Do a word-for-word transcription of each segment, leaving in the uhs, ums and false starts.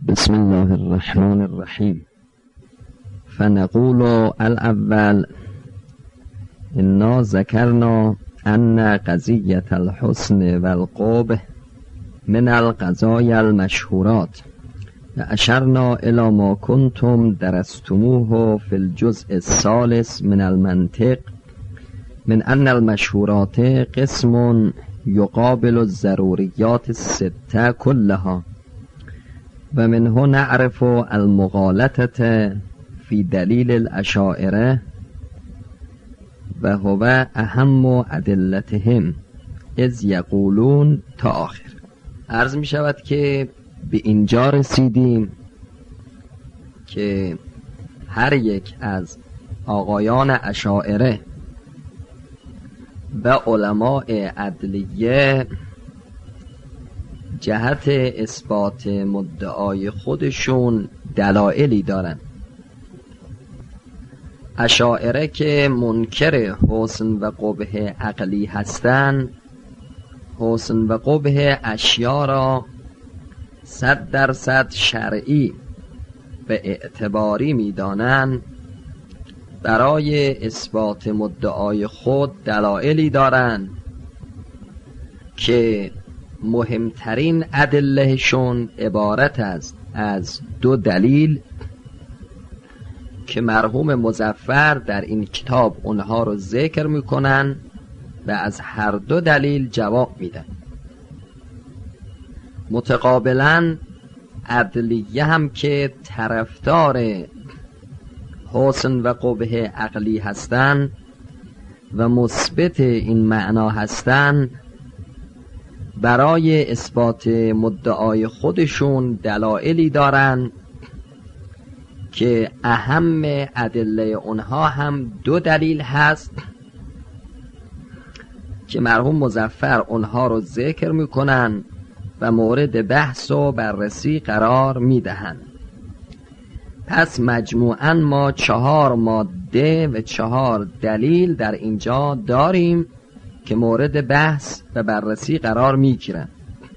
بسم الله الرحمن الرحیم. فنقول الاول انا ذکرنا ان قضیة الحسن والقبح من القضايا المشهورات و اشرنا الى ما کنتم درستموه فی الجزء الثالث من المنطق من ان المشهورات قسم یقابل الضروریات السته كلها و منه نعرف المغالطة فی دلیل الاشاعره و هو اهم ادلتهم اذ یقولون تا آخر. عرض می شود که به اینجا رسیدیم که هر یک از آقایان اشاعره و علماء عدلیه جهت اثبات مدعای خودشون دلایلی دارن. اشاعره که منکر حسن و قبح عقلی هستند، حسن و قبح اشیا را صد درصد شرعی و اعتباری می‌دانند، برای اثبات مدعای خود دلایلی دارند که مهمترین ادلهشون عبارت است از دو دلیل که مرحوم مظفر در این کتاب اونها رو ذکر میکنن و از هر دو دلیل جواب میدن. متقابلا عدلیه هم که طرفدار حسن و قبح عقلی هستند و مثبت این معنا هستند، برای اثبات مدعای خودشون دلایلی دارن که اهم ادله اونها هم دو دلیل هست که مرحوم مظفر اونها رو ذکر میکنن و مورد بحث و بررسی قرار میدهن. پس مجموعاً ما چهار ماده و چهار دلیل در اینجا داریم که مورد بحث و بررسی قرار میگیرن.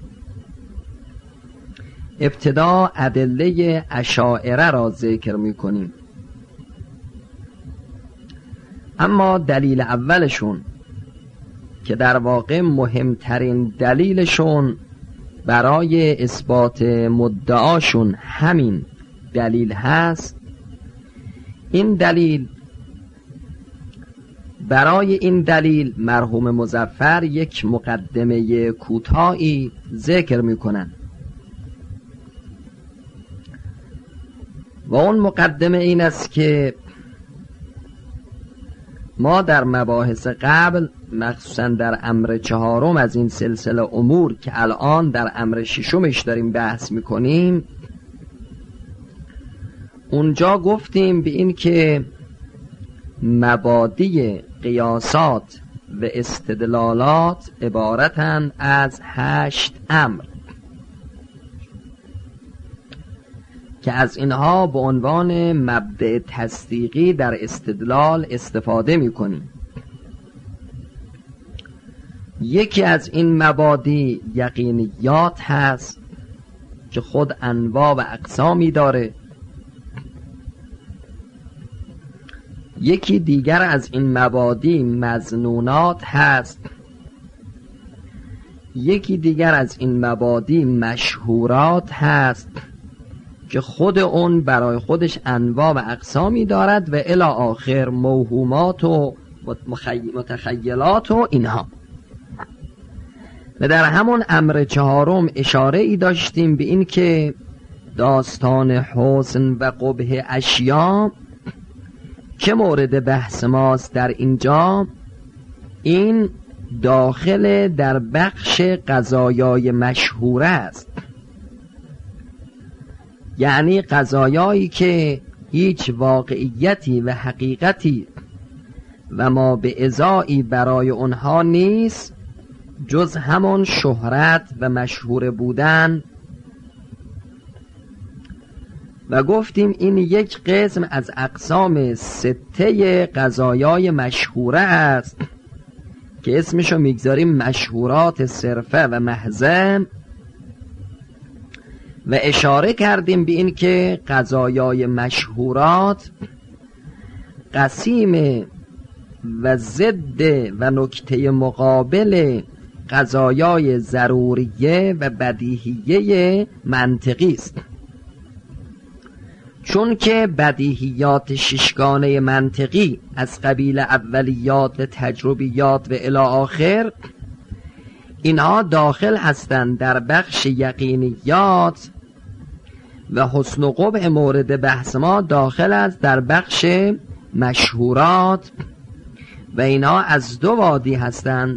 ابتدا ادله اشاعره را ذکر میکنیم. اما دلیل اولشون که در واقع مهمترین دلیلشون برای اثبات مدعاشون همین دلیل هست، این دلیل برای این دلیل مرحوم مظفر یک مقدمه کوتاهی ذکر میکنن و اون مقدمه این است که ما در مباحث قبل، مخصوصا در امر چهارم از این سلسله امور که الان در امر ششمش داریم بحث میکنیم، اونجا گفتیم به این که مبادی قیاسات و استدلالات عبارتند از هشت امر که از اینها به عنوان مبدأ تصدیقی در استدلال استفاده می‌کنیم. یکی از این مبادی یقینیات هست که خود انواع و اقسامی داره. یکی دیگر از این مبادی مظنونات هست. یکی دیگر از این مبادی مشهورات هست که خود اون برای خودش انواع و اقسامی دارد و الی آخر موهومات و متخیلات و اینها. و در همون امر چهارم اشاره ای داشتیم به این که داستان حسن و قبح اشیا که مورد بحث ماست در اینجا، این داخل در بخش قضایای مشهوره است، یعنی قضایایی که هیچ واقعیتی و حقیقتی و ما به ازایی برای اونها نیست جز همون شهرت و مشهور بودن. و گفتیم این یک قسم از اقسام سته قضایای مشهوره است که اسمشو میگذاریم مشهورات صرفه و محضه و اشاره کردیم به این که قضایای مشهورات قسیم و ضد و نکته مقابل قضایای ضروریه و بدیهیه منطقی است، چون که بدیهیات ششگانه منطقی از قبیل اولیات و تجربیات و الی آخر اینها داخل هستند در بخش یقینیات و حسن و قبح مورد بحث ما داخل است در بخش مشهورات و اینها از دو وادی هستند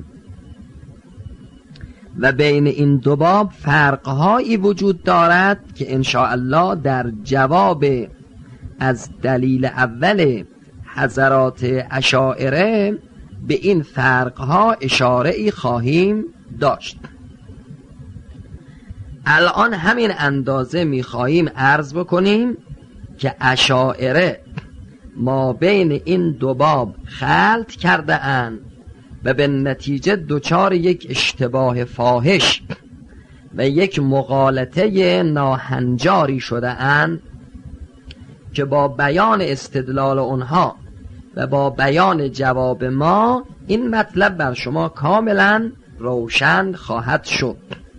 و بین این دو باب فرقهایی وجود دارد که انشاءالله در جواب از دلیل اول حضرات اشاعره به این فرقها اشاره ای خواهیم داشت. الان همین اندازه میخواهیم عرض بکنیم که اشاعره ما بین این دو باب خلط کرده اند و به نتیجه دوچار یک اشتباه فاحش و یک مغالطه ناهنجاری شده اند که با بیان استدلال اونها و با بیان جواب ما این مطلب بر شما کاملا روشن خواهد شد.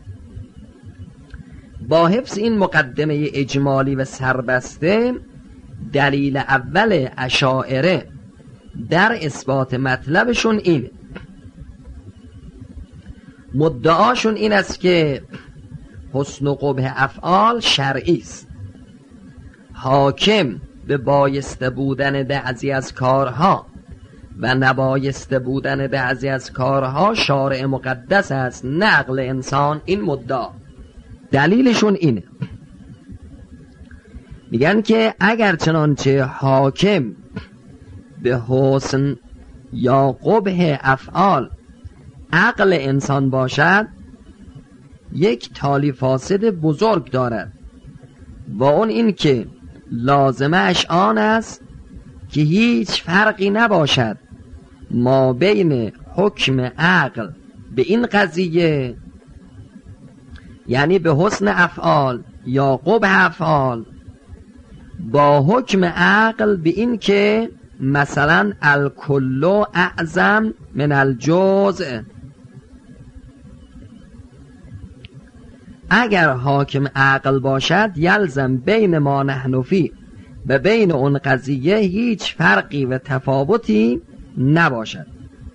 با حفظ این مقدمه اجمالی و سربسته، دلیل اول اشاعره در اثبات مطلبشون اینه، مدعاشون این است که حسن و قبح افعال شرعی است، حاکم به بایسته بودن بعضی از کارها و نبایسته بودن بعضی از کارها شارع مقدس است، نقل انسان. این مدعا دلیلشون اینه، میگن که اگر چنانچه حاکم به حسن یا قبح افعال عقل انسان باشد، یک تالی فاسد بزرگ دارد و اون این که لازمش آن است که هیچ فرقی نباشد ما بین حکم عقل به این قضیه، یعنی به حسن افعال یا قبح افعال، با حکم عقل به این که مثلا الکل اعظم من الجزء. اگر حاکم عقل باشد یلزم بین ما نحن فی و بین اون قضیه هیچ فرقی و تفاوتی نباشد.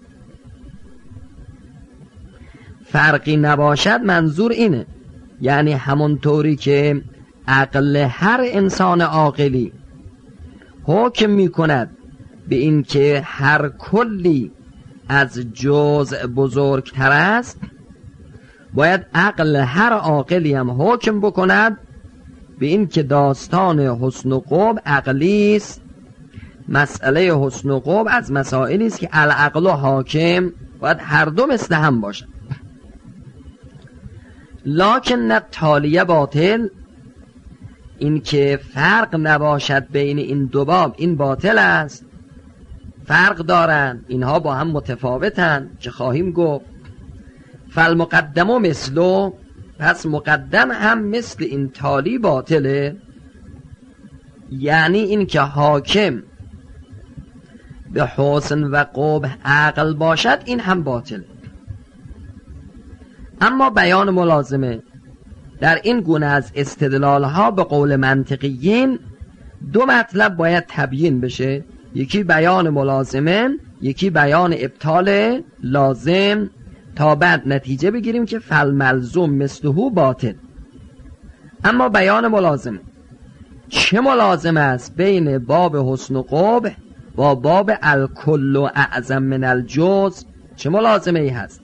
فرقی نباشد منظور اینه، یعنی همونطوری که عقل هر انسان عاقلی حکم می کند به این که هر کلی از جزء بزرگتر است، باید عقل هر عاقلی هم حکم بکند به این که داستان حسن و قبح عقلی است. مسئله حسن و قبح از مسائلی است که العقل و حاکم باید هر دو مثل هم باشد. لکن التالیه باطل، این که فرق نباشد بین این دو باب این باطل است. فرق دارند، اینها با هم متفاوتند که خواهیم گفت. فالمقدم و مثلو، پس مقدم هم مثل این تالی باطله، یعنی این که حاکم به حسن و قبح عقل باشد این هم باطله. اما بیان ملازمه در این گونه از استدلال ها به قول منطقیین دو مطلب باید تبیین بشه، یکی بیان ملازمه، یکی بیان ابطال لازم، تا بعد نتیجه بگیریم که فالملزوم مثلهو باطل. اما بیان ملازمه، چه ملازمه است بین باب حسن و قبح با باب الکل و اعظم من الجزء؟ چه ملازمه ای هست؟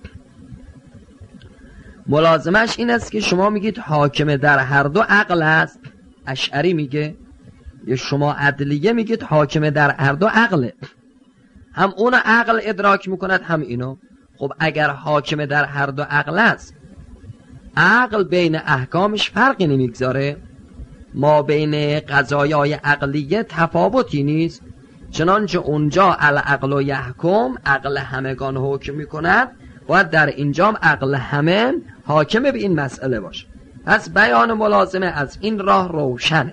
ملازمش این است که شما میگید حاکم در هر دو عقل است، اشعری میگه، یا شما عدلیه میگید حاکم در هر دو عقله، هم اون عقل ادراک میکند هم اینو. خب اگر حاکم در هر دو عقل است، عقل بین احکامش فرقی نمیگذاره، ما بین قضایای عقلیه تفاوتی نیست، چنانچه اونجا العقل و یحکم، عقل همگان حکم میکند، باید در اینجام عقل همه حاکم به این مسئله باشه. پس بیان ملازمه از این راه روشنه.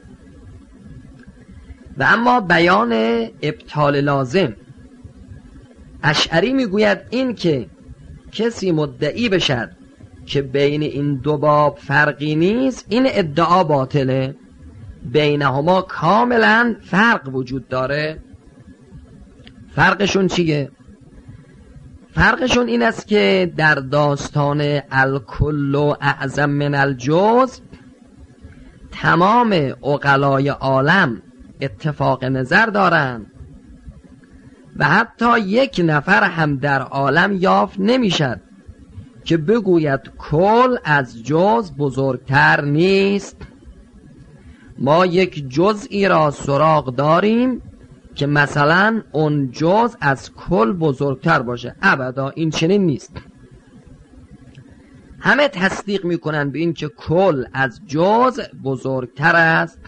و اما بیان ابطال لازم، اشعری میگوید این که کسی مدعی بشد که بین این دو باب فرقی نیست، این ادعا باطله. بینهما کاملا فرق وجود داره. فرقشون چیه؟ فرقشون این است که در داستان الکل و اعظم من الجزء تمام عقلای عالم اتفاق نظر دارند و حتی یک نفر هم در عالم یافت نمیشد که بگوید کل از جزء بزرگتر نیست. ما یک جزئی را سراغ داریم که مثلا اون جزء از کل بزرگتر باشه. ابدا این چنین نیست. همه تصدیق میکنن به این که کل از جزء بزرگتر است.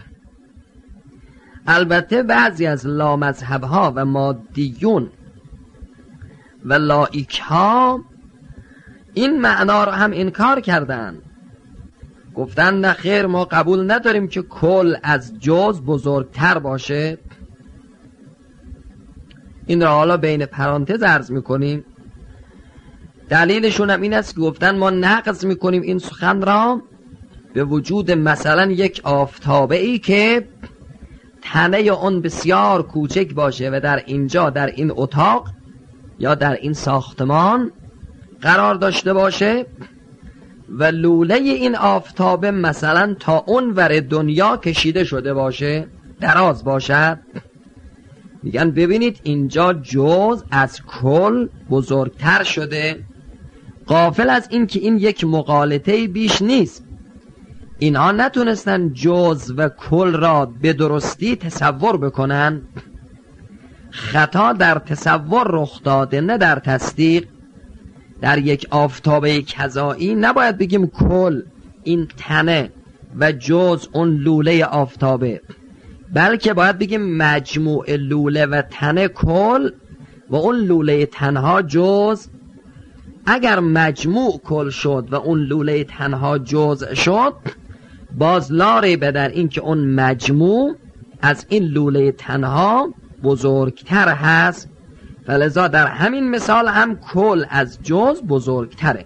البته بعضی از لامذهب ها و مادیون و لائک ها این معنا را هم انکار کردن، گفتن نه خیر، ما قبول نداریم که کل از جزء بزرگتر باشه. این را حالا بین پرانتز عرض میکنیم. دلیلشون هم این است که گفتن ما نقض میکنیم این سخن را به وجود مثلا یک آفتابه ای که تنه اون بسیار کوچک باشه و در اینجا در این اتاق یا در این ساختمان قرار داشته باشه و لوله این آفتابه مثلا تا اون ور دنیا کشیده شده باشه، دراز باشد. میگن ببینید اینجا جزء از کل بزرگتر شده، غافل از این که این یک مغالطه بیش نیست. اینها نتونستن جزء و کل را به درستی تصور بکنن. خطا در تصور رخ داده، نه در تصدیق. در یک آفتابه کذایی نباید بگیم کل این تنه و جزء اون لوله آفتابه، بلکه باید بگیم مجموع لوله و تنه کل و اون لوله تنها جزء. اگر مجموع کل شد و اون لوله تنها جزء شد، باز لا ریب در این که اون مجموع از این لوله تنها بزرگتر هست. فلذا در همین مثال هم کل از جزء بزرگتره.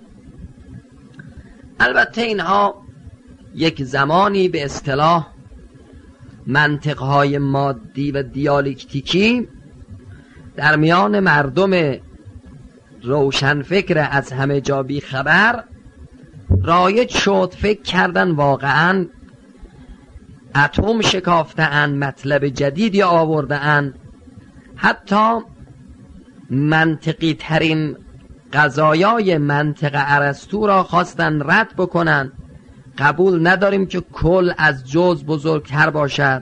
البته اینها یک زمانی به اصطلاح منطقهای مادی و دیالکتیکی در میان مردم روشنفکر از همه جا بی خبر رایج شد. فکر کردن واقعا اتم شکافتن، مطلب جدیدی آوردن، حتی منطقی ترین قضایای منطق ارسطو را خواستن رد بکنن. قبول نداریم که کل از جزء بزرگتر باشد،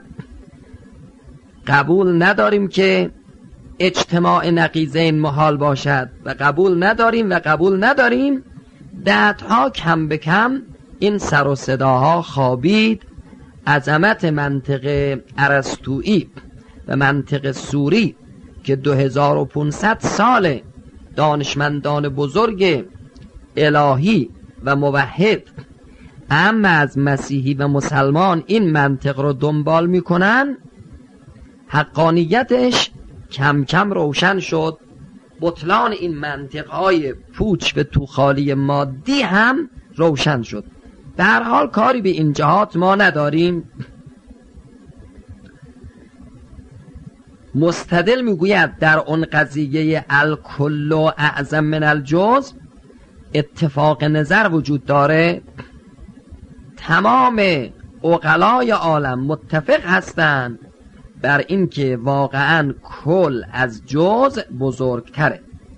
قبول نداریم که اجتماع نقیضین محال باشد و قبول نداریم و قبول نداریم. دهها کم به کم این سر و صداها خوابید. عظمت منطق ارسطویی و منطق سوری که دو هزار و پانصد سال دانشمندان بزرگ الهی و موحد اما از مسیحی و مسلمان این منطق رو دنبال میکنن، حقانیتش کم کم روشن شد. بطلان این منطقهای پوچ و توخالی مادی هم روشن شد. به هر حال کاری به این جهات ما نداریم. مستدل میگوید در اون قضیه الکل و اعظم من الجزء اتفاق نظر وجود داره. تمام عقلای عالم متفق هستند بر این که واقعا کل از جزء بزرگتره.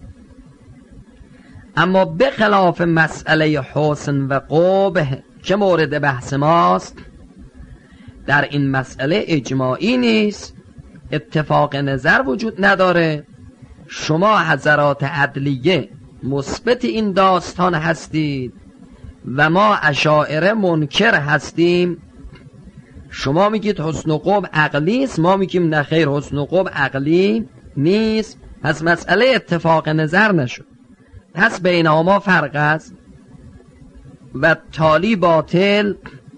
اما به خلاف مسئله حسن و قبح که مورد بحث ماست، در این مسئله اجماعی نیست، اتفاق نظر وجود نداره. شما حضرات عدلیه مثبت این داستان هستید و ما اشاعره منکر هستیم. شما میگید حسن و قبح عقلی است، ما میگیم نه خیر، حسن و قبح عقلی نیست. پس مسئله اتفاق نظر نشد، پس بین ما فرق است. و تالی باطل،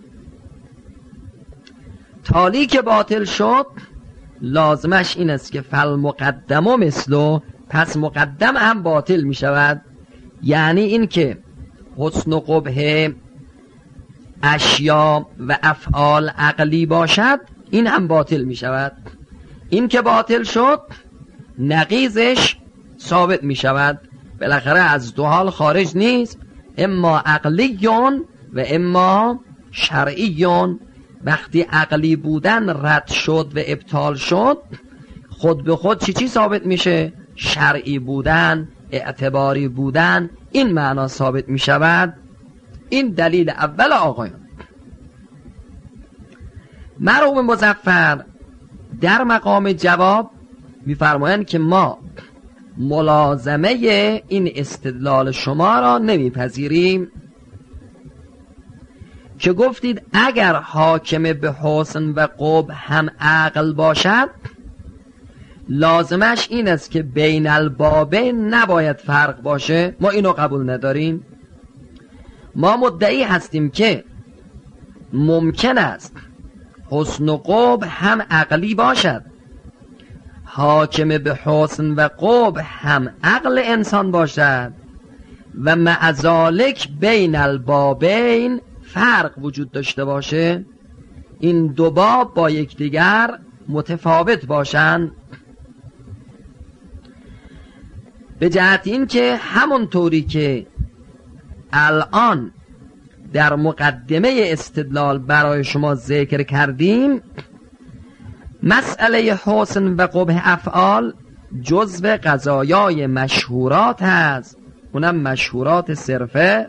تالی که باطل شد لازمش این است که فل مقدم و مثلو، پس مقدم هم باطل می شود. یعنی این که حسن و قبح اشیا و افعال عقلی باشد این هم باطل می شود. این که باطل شد نقیضش ثابت می شود. بالاخره از دو حال خارج نیست، اما عقلیون و اما شرعیون. وقتی عقلی بودن رد شد و ابطال شد خود به خود چی چی ثابت میشه؟ شرعی بودن، اعتباری بودن، این معنا ثابت می شود. این دلیل اول آقایان. مرحوم مظفر در مقام جواب میفرمایند که ما ملازمه این استدلال شما را نمیپذیریم که گفتید اگر حاکم به حسن و قبح هم عقل باشد لازمش این است که بین البابین نباید فرق باشه. ما اینو قبول نداریم. ما مدعی هستیم که ممکن است حسن و قبح هم عقلی باشد، حاکم به حسن و قبح هم عقل انسان باشد و مع ذالک بین البابین فرق وجود داشته باشه، این دو باب با یکدیگر متفاوت باشند. به جهت این که همونطوری که الان در مقدمه استدلال برای شما ذکر کردیم، مسئله حسن و قبح افعال جزو قضایای مشهورات هست، اونم مشهورات صرفه.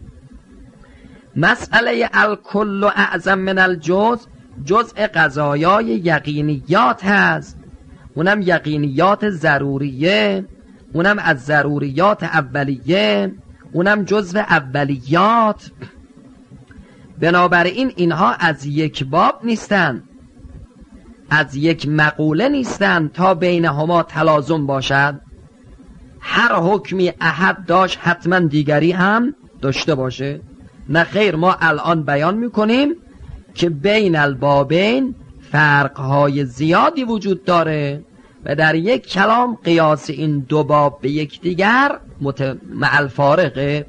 مسئله الکل و اعظم من الجز جزء قضایای یقینیات هست، اونم یقینیات ضروریه، اونم از ضروریات اولیه، اونم جزء اولیات. بنابراین اینها از یک باب نیستن، از یک مقوله نیستن تا بینهما تلازم باشد. هر حکمی احد داشت حتما دیگری هم داشته باشه. نه خیر، ما الان بیان میکنیم که بین البابین فرقهای زیادی وجود داره و در یک کلام قیاس این دو باب به یکدیگر مت... مع الفارقه.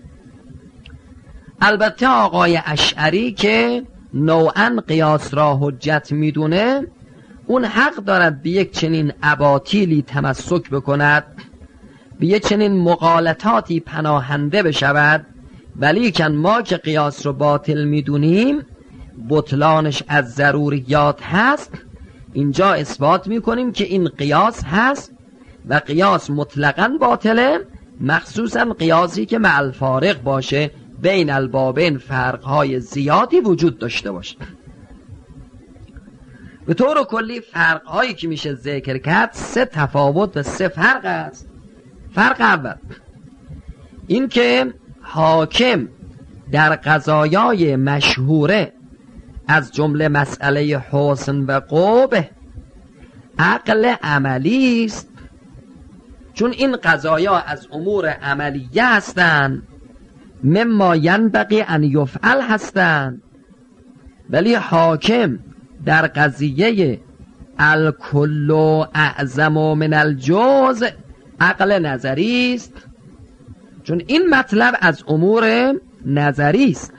البته آقای اشعری که نوعا قیاس را حجت میدونه، اون حق دارد به یک چنین اباطیلی تمسک بکند، به یک چنین مغالطاتی پناهنده بشود، ولی کن ما که قیاس رو باطل میدونیم، بطلانش از ضروریات هست، اینجا اثبات میکنیم که این قیاس هست و قیاس مطلقاً باطله، مخصوصاً قیاسی که مع الفارق باشه، بین البابین فرقهای زیادی وجود داشته باشه. به طور کلی فرقهایی که میشه ذکر کرد سه تفاوت و سه فرق است. فرق اول این که حاکم در قضایای مشهوره از جمله مسئله حسن و قبح عقل عملی است، چون این قضایا از امور عملیه هستند، مما ینبغی ان یفعل هستند. ولی حاکم در قضیه الکل اعظم من الجز عقل نظری است، چون این مطلب از امور نظری است،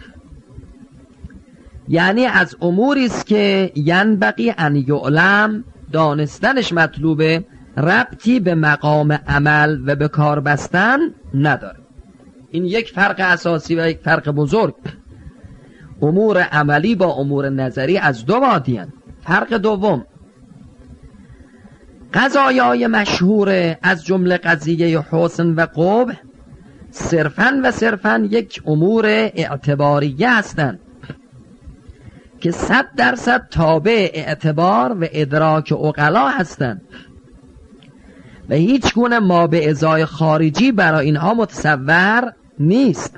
یعنی از اموری است که ینبغی ان یعلم، دانستنش مطلوبه، ربطی به مقام عمل و به کار بستن نداره. این یک فرق اساسی و یک فرق بزرگ. امور عملی با امور نظری از دو وادی هستند. فرق دوم، قضایای مشهور از جمله قضیه حسن و قبح صرفاً و صرفاً یک امور اعتباریه هستند که صد درصد تابع اعتبار و ادراک عقلا هستند و هیچ گونه ما به ازای خارجی برای اینها متصور نیست،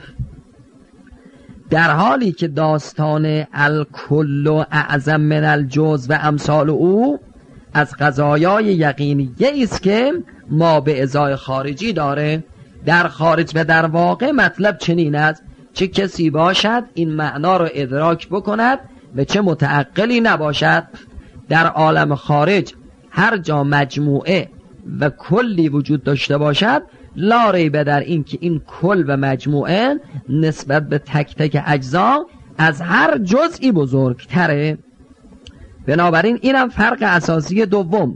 در حالی که داستان الکل و اعظم من الجز و امثال او از قضایای یقینیه است که ما به ازای خارجی داره. در خارج و در واقع مطلب چنین است چه کسی باشد این معنا رو ادراک بکند و چه متعقلی نباشد. در عالم خارج هر جا مجموعه و کلی وجود داشته باشد، لا ریب در این که این کل و مجموعه نسبت به تک تک اجزا از هر جزئی بزرگتره. بنابراین اینم فرق اساسی دوم.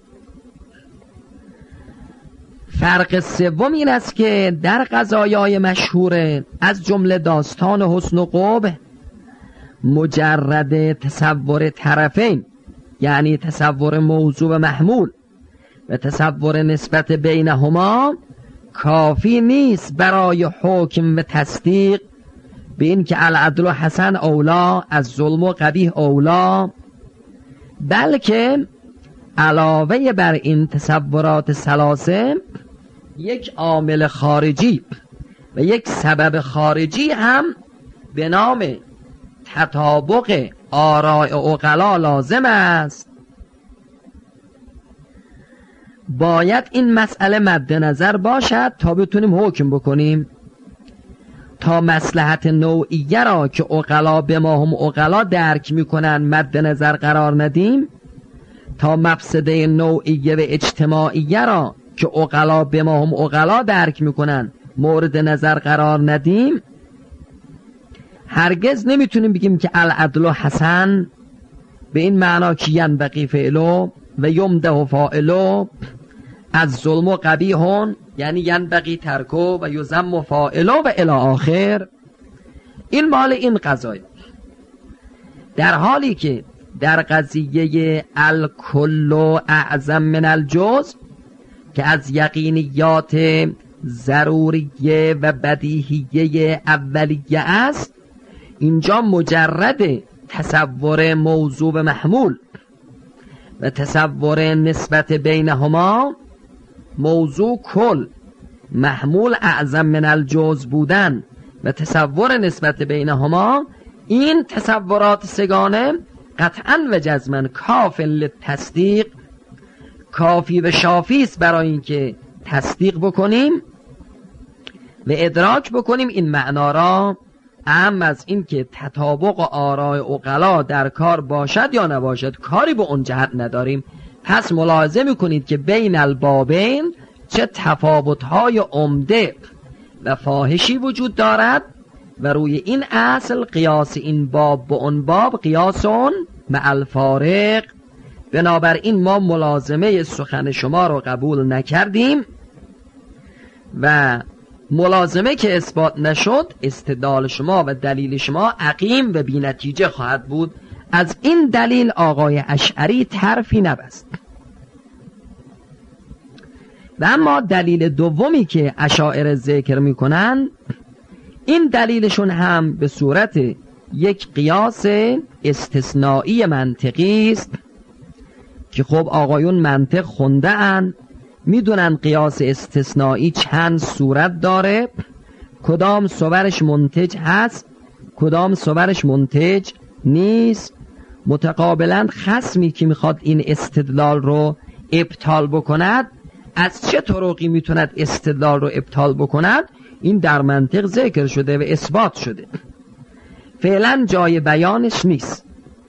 فرق سوم این است که در قضایای مشهور از جمله داستان حسن و قبح، مجرد تصور طرفین، یعنی تصور موضوع و محمول و تصور نسبت بینهما، کافی نیست برای حکم و تصدیق به این که العدل و حسن اولا از ظلم و قبیح اولا، بلکه علاوه بر این تصورات ثلاثه یک عامل خارجی و یک سبب خارجی هم به نام تطابق آراء عقلا لازم است. باید این مسئله مد نظر باشد تا بتونیم حکم بکنیم. تا مصلحت نوعیه را که عقلا به ما هم عقلا درک میکنن مد نظر قرار ندیم، تا مفسده نوعیه و اجتماعیه را که عقلا به ما هم عقلا درک میکنن مورد نظر قرار ندیم، هرگز نمیتونیم بگیم که العدل و حسن به این معنا که ینبغی فعلو و یمده فاعلو، از ظلم و قبیحون یعنی ینبغی ترکو و یذم فاعلو و الی آخر. این مال این قضایا، در حالی که در قضیه الکل اعظم من الجزء که از یقینیات ضروریه و بدیهیه اولیه است، اینجا مجرد تصور موضوع و محمول و تصور نسبت بینهما، موضوع کل، محمول اعظم من الجزء بودن و تصور نسبت بینهما، این تصورات سگانه قطعاً و جزماً کافی للتصدیق، کافی و شافی است برای اینکه تصدیق بکنیم و ادراک بکنیم این معنا را، اهم از این که تطابق آراء عقلا در کار باشد یا نباشد کاری به اون جهت نداریم. پس ملاحظه میکنید که بین البابین چه تفاوت‌های عمده و فاحشی وجود دارد و روی این اصل قیاس این باب به اون باب قیاسون مع الفارق. بنابراین ما ملازمه سخن شما رو قبول نکردیم و ملازمه که اثبات نشد استدلال شما و دلیل شما عقیم و بی نتیجه خواهد بود. از این دلیل آقای اشعری طرفی نبست. و اما دلیل دومی که اشاعره ذکر میکنن، این دلیلشون هم به صورت یک قیاس استثنایی منطقی است که خب آقایون منطق خونده ان، میدونن قیاس استثنایی چند صورت داره، کدام صورش منتج هست کدام صورش منتج نیست. متقابلا خصمی که میخواد این استدلال رو ابطال بکند از چه طرقی میتوند استدلال رو ابطال بکند، این در منطق ذکر شده و اثبات شده، فعلا جای بیانش نیست.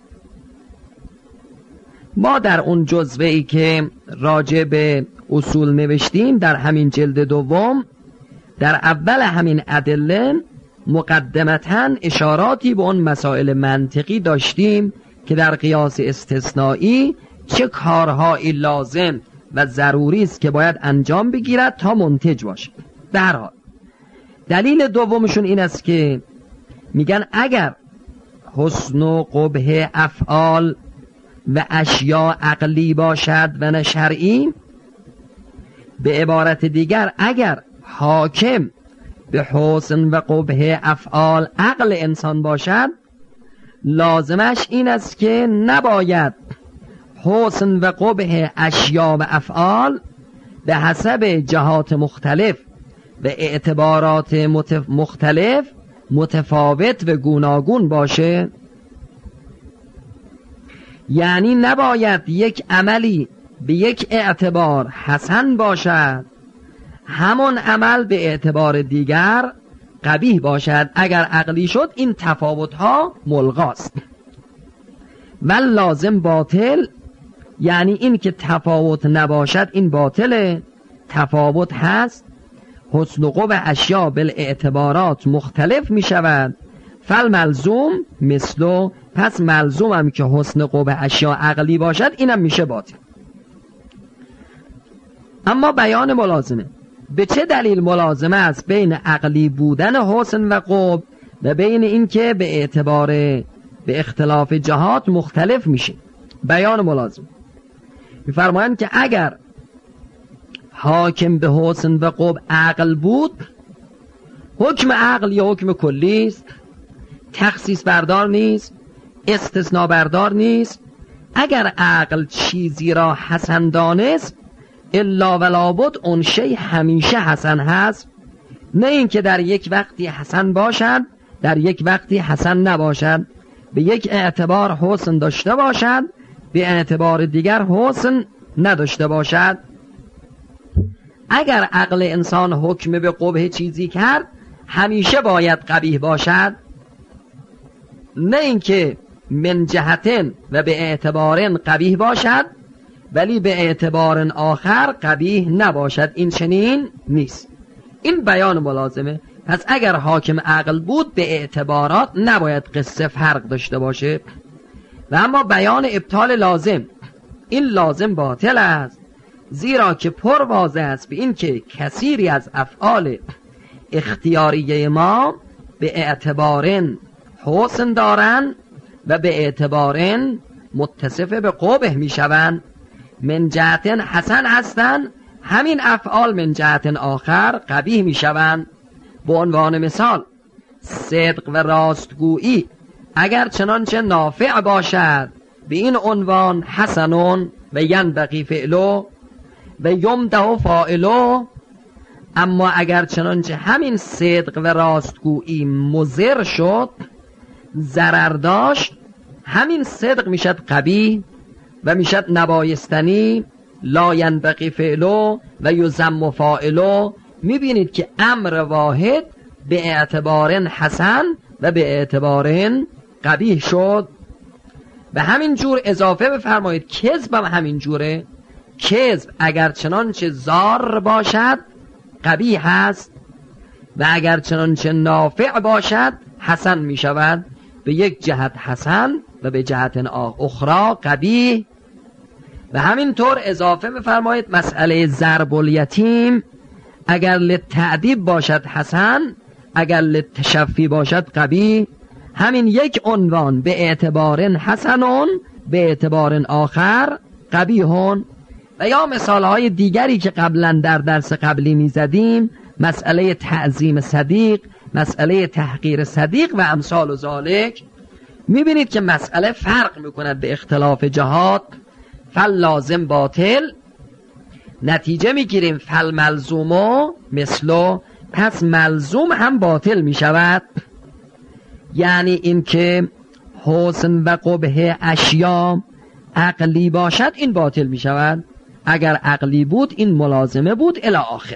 ما در اون جزوه ای که راجع به اصول نوشتیم در همین جلد دوم، در اول همین ادله مقدمتاً اشاراتی به اون مسائل منطقی داشتیم که در قیاس استثنایی چه کارهایی لازم و ضروری است که باید انجام بگیرد تا منتج باشه. به هر حال دلیل دومشون این است که میگن اگر حسن و قبح افعال و اشیاء عقلی باشد و نه شرعی، به عبارت دیگر اگر حاکم به حسن و قبح افعال عقل انسان باشد، لازمش این است که نباید حسن و قبح اشیاء و افعال به حسب جهات مختلف و اعتبارات مختلف متفاوت و گوناگون باشه. یعنی نباید یک عملی به یک اعتبار حسن باشد، همون عمل به اعتبار دیگر قبیح باشد. اگر عقلی شد این تفاوت ها ملغاست. ول لازم باطل، یعنی این که تفاوت نباشد این باطله. تفاوت هست، حسن و قبح اشیا بالاعتبارات مختلف می شود. فل ملزوم مثلو، پس ملزوم هم که حسن قبح اشیا عقلی باشد اینم میشه باطل. اما بیان ملازمه، به چه دلیل ملازمه است بین عقلی بودن حسن و قبح و بین این که به اعتبار به اختلاف جهات مختلف میشه؟ بیان ملازمه میفرمایند که اگر حاکم به حسن و قبح عقل بود، حکم عقل یا حکم کلی است، تخصیص بردار نیست، استثناء بردار نیست. اگر عقل چیزی را حسن دانست، الا ولا بد اون شی همیشه حسن هست، نه اینکه در یک وقتی حسن باشد در یک وقتی حسن نباشد، به یک اعتبار حسن داشته باشد به اعتبار دیگر حسن نداشته باشد. اگر عقل انسان حکم به قبح چیزی کرد همیشه باید قبیح باشد، نه اینکه من جهتن و به اعتبارن قبیح باشد ولی به اعتبار آخر قبیح نباشد. این چنین نیست. این بیان ملازمه. پس اگر حاکم عقل بود به اعتبارات نباید قصه فرق داشته باشه. و اما بیان ابطال لازم، این لازم باطل است، زیرا که پر واضح است به این که کثیری از افعال اختیاریه ما به اعتبارن حسن دارن و به اعتبارن متصف به قبح می شوند. من جهتن حسن هستن، همین افعال من جهتن آخر قبیح می شوند. به عنوان مثال صدق و راستگویی اگر چنانچه نافع باشد به این عنوان حسنون و ینبغی فعلو و یمدح فاعلو، اما اگر چنانچه همین صدق و راستگویی مضر شد، ضرر داشت، همین صدق میشد قبیح و میشد نبایستنی، لا ینبغی فعلو و یذم فاعلو. میبینید که امر واحد به اعتبارن حسن و به اعتبارن قبیح شد. به همین جور اضافه بفرمایید کذب هم همین جوره. کذب اگر چنانچه ضار باشد قبیح هست و اگر چنانچه نافع باشد حسن می شود. به یک جهت حسن و به جهت اخرى قبیح. و همینطور اضافه بفرمایید مسئله ضرب الیتیم اگر للتعذیب باشد حسن، اگر للتشفی باشد قبیح. همین یک عنوان به اعتبارن حسنون به اعتبارن آخر قبیحون. و یا مثالهای دیگری که قبلا در درس قبلی می زدیم، مسئله تعظیم صدیق، مسئله تحقیر صدیق و امثال و ذالک. می بینید که مسئله فرق می کند به اختلاف جهات. فل لازم باطل، نتیجه می گیریم فل ملزومو مثلو، پس ملزوم هم باطل می شود. یعنی این که حسن و قبح اشیا عقلی باشد این باطل می شود. اگر عقلی بود این ملازمه بود الی آخر.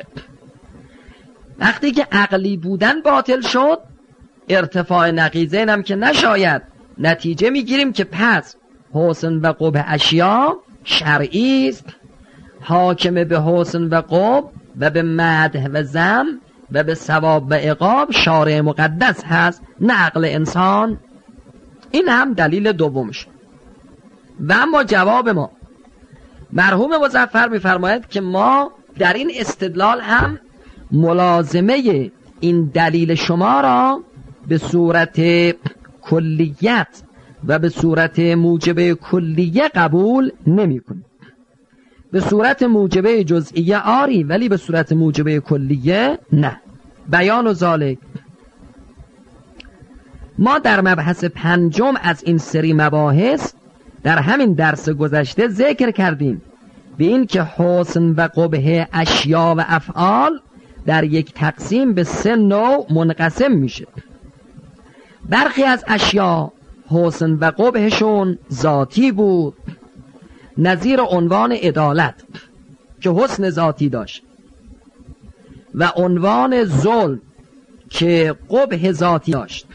وقتی که عقلی بودن باطل شد، ارتفاع نقیضین هم که نشاید، نتیجه می گیریم که پس حسن و قبح اشیا شرعی است، حاکم به حسن و قبح و به مدح و ذم و به ثواب و عقاب شارع مقدس هست، نه عقل انسان. این هم دلیل دومش. و اما جواب ما، مرحوم مظفر می‌فرماید که ما در این استدلال هم ملازمه این دلیل شما را به صورت کلیت و به صورت موجبه کلیه قبول نمی کنیم. به صورت موجبه جزئیه آری ولی به صورت موجبه کلیه نه. بیان و ذالک، ما در مبحث پنجم از این سری مباحث در همین درس گذشته ذکر کردیم به این که حسن و قبح اشیا و افعال در یک تقسیم به سه نوع منقسم میشه. برخی از اشیا حسن و قبحشون ذاتی بود، نظیر عنوان عدالت که حسن ذاتی داشت، و عنوان ظلم که قبح ذاتی داشت،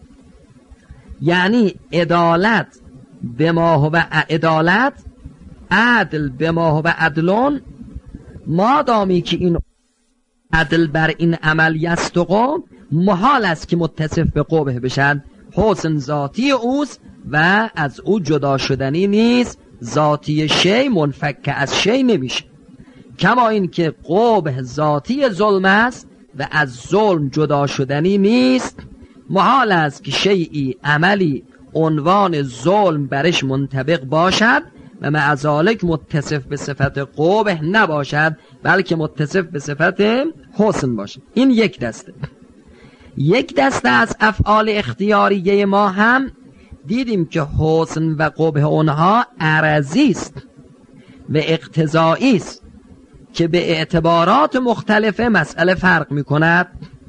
یعنی عدالت به ما هو عدالت، عدل به ما هو عدلون، مادامی که این عدل بر این عمل یستقو، محال است که متصف به قبح بشن. حسن ذاتی اوست و از او جدا شدنی نیست. ذاتی شی منفک از شی نمیشه. کما این که قبح ذاتی ظلم است و از ظلم جدا شدنی نیست. محال است که شیئی عملی عنوان ظلم برش منطبق باشد و مع ذالک متصف به صفت قبح نباشد، بلکه متصف به صفت حسن باشد. این یک دسته. یک دسته از افعال اختیاریه ما هم دیدیم که حسن و قبح اونها عرضی است و اقتضایی است که به اعتبارات مختلفه مسئله فرق می کند.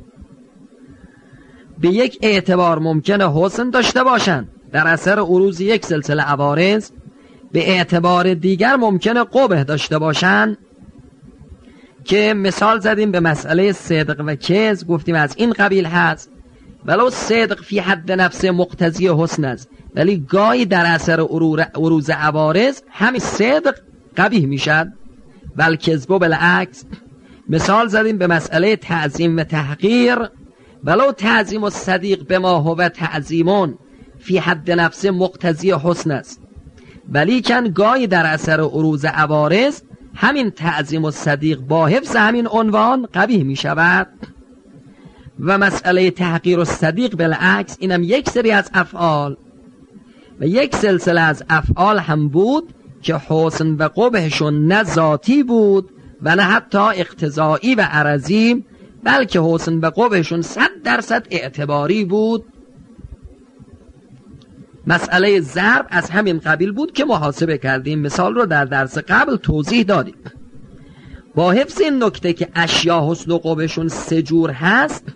به یک اعتبار ممکنه حسن داشته باشند در اثر عروض یک سلسله عوارض، به اعتبار دیگر ممکنه قبح داشته باشند که مثال زدیم به مسئله صدق و کذب، گفتیم از این قبیل هست. ولو صدق فی حد نفس مقتضی حسن است، ولی گاهی در اثر عروض عوارض همین صدق قبیح میشد، ول کذب بالعکس. مثال زدیم به مسئله تعظیم و تحقیر. ولو تعظیم الصدیق به ما هو تعظیمون فی حد نفس مقتضی حسن است، ولی کن گاهی در اثر عروض عوارض همین تعظیم الصدیق با حفظ همین عنوان قبیح می شود. و مسئله تحقیر الصدیق بالعکس، اینم یک سری از افعال و یک سلسله از افعال هم بود که حسن و قبحشون نه ذاتی بود و نه حتی اقتضایی و عرضی، بلکه حسن و قبحشون صد درصد اعتباری بود. مسئله ضرب از همین قبیل بود که محاسبه کردیم، مثال رو در درس قبل توضیح دادیم. با حفظ این نکته که اشیا حسن و قبحشون سه جور هست،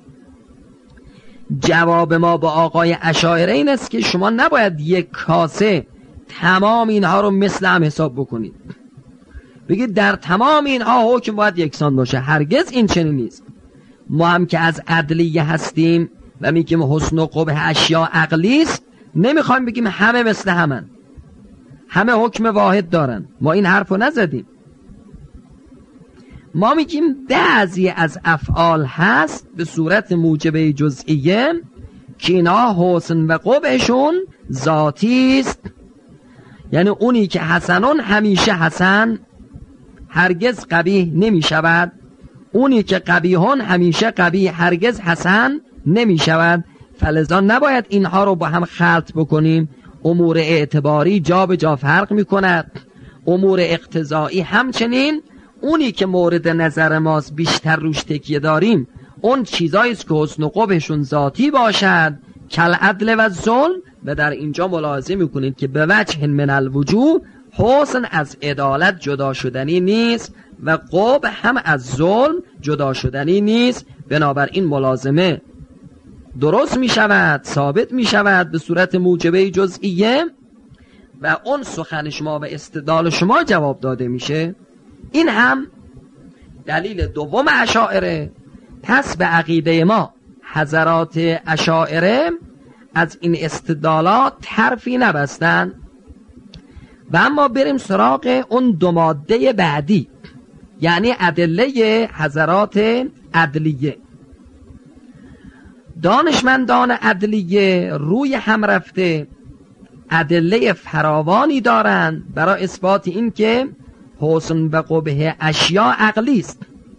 جواب ما با آقای اشاعره این است که شما نباید یک کاسه تمام اینها رو مثل هم حساب بکنید، بگید در تمام اینها حکم باید یکسان باشه. هرگز این چنین نیست. ما هم که از عدلیه هستیم و میگیم حسن و قبح اشیا عقلی است، نمیخوایم بگیم همه مثل همن، همه حکم واحد دارن. ما این حرف رو نزدیم. ما میگیم بعضی از افعال هست به صورت موجبه جزئیه که اینا حسن و قبحشون ذاتی است، یعنی اونی که حسنون همیشه حسن هرگز قبیح نمی شود، اونی که قبیحون همیشه قبیح هرگز حسن نمی شود. فلذا نباید اینها رو با هم خلط بکنیم. امور اعتباری جا به جا فرق می کند، امور اقتضایی همچنین. اونی که مورد نظر ماست بیشتر روش تکیه داریم اون چیزاییست که حسن و قبحشون ذاتی باشد، کل عدل و ظلم. و در اینجا ملاحظه میکنید که به وجه من الوجوه حسن از عدالت جدا شدنی نیست و قبح هم از ظلم جدا شدنی نیست. بنابراین ملازمه درست می شود، ثابت می شود به صورت موجبه جزئیه و اون سخن شما و استدلال شما جواب داده میشه. این هم دلیل دوم اشاعره. پس به عقیده ما حضرات اشاعره از این استدلالات حرفی نبستن. و اما بریم سراغ اون دو ماده بعدی، یعنی ادله حضرات عدلیه. دانشمندان عدلیه روی هم رفته ادله فراوانی دارند برای اثبات این که حسن و قبح اشیا عقلی است.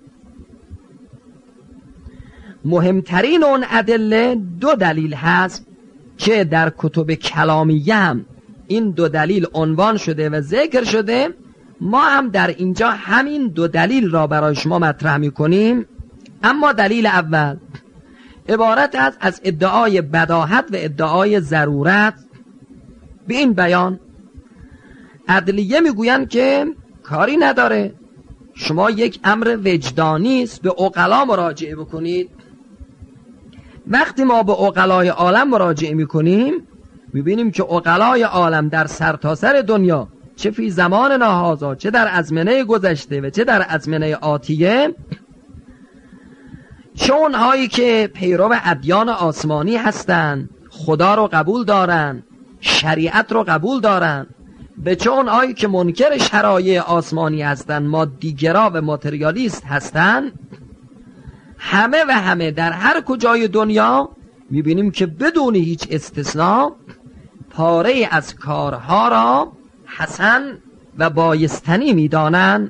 مهمترین اون ادله دو دلیل هست که در کتب کلامیه هم این دو دلیل عنوان شده و ذکر شده. ما هم در اینجا همین دو دلیل را برای شما مطرح می‌کنیم. اما دلیل اول عبارت است از ادعای بداهت و ادعای ضرورت. به این بیان عدلیه میگویند که کاری نداره، شما یک امر وجدانی است، به عقلا مراجعه بکنید. وقتی ما به عقلای عالم مراجعه میکنیم میبینیم که عقلای عالم در سرتاسر دنیا، چه فی زمان ناهازا، چه در ازمنه گذشته و چه در ازمنه آتیه، چه اونهایی که پیرو ادیان آسمانی هستند، خدا رو قبول دارن، شریعت رو قبول دارن، به چه اونهایی که منکر شرایع آسمانی هستن، مادیگرا و ماتریالیست هستن، همه و همه در هر کجای دنیا میبینیم که بدون هیچ استثناء پاره از کارها را حسن و بایستنی میدانن.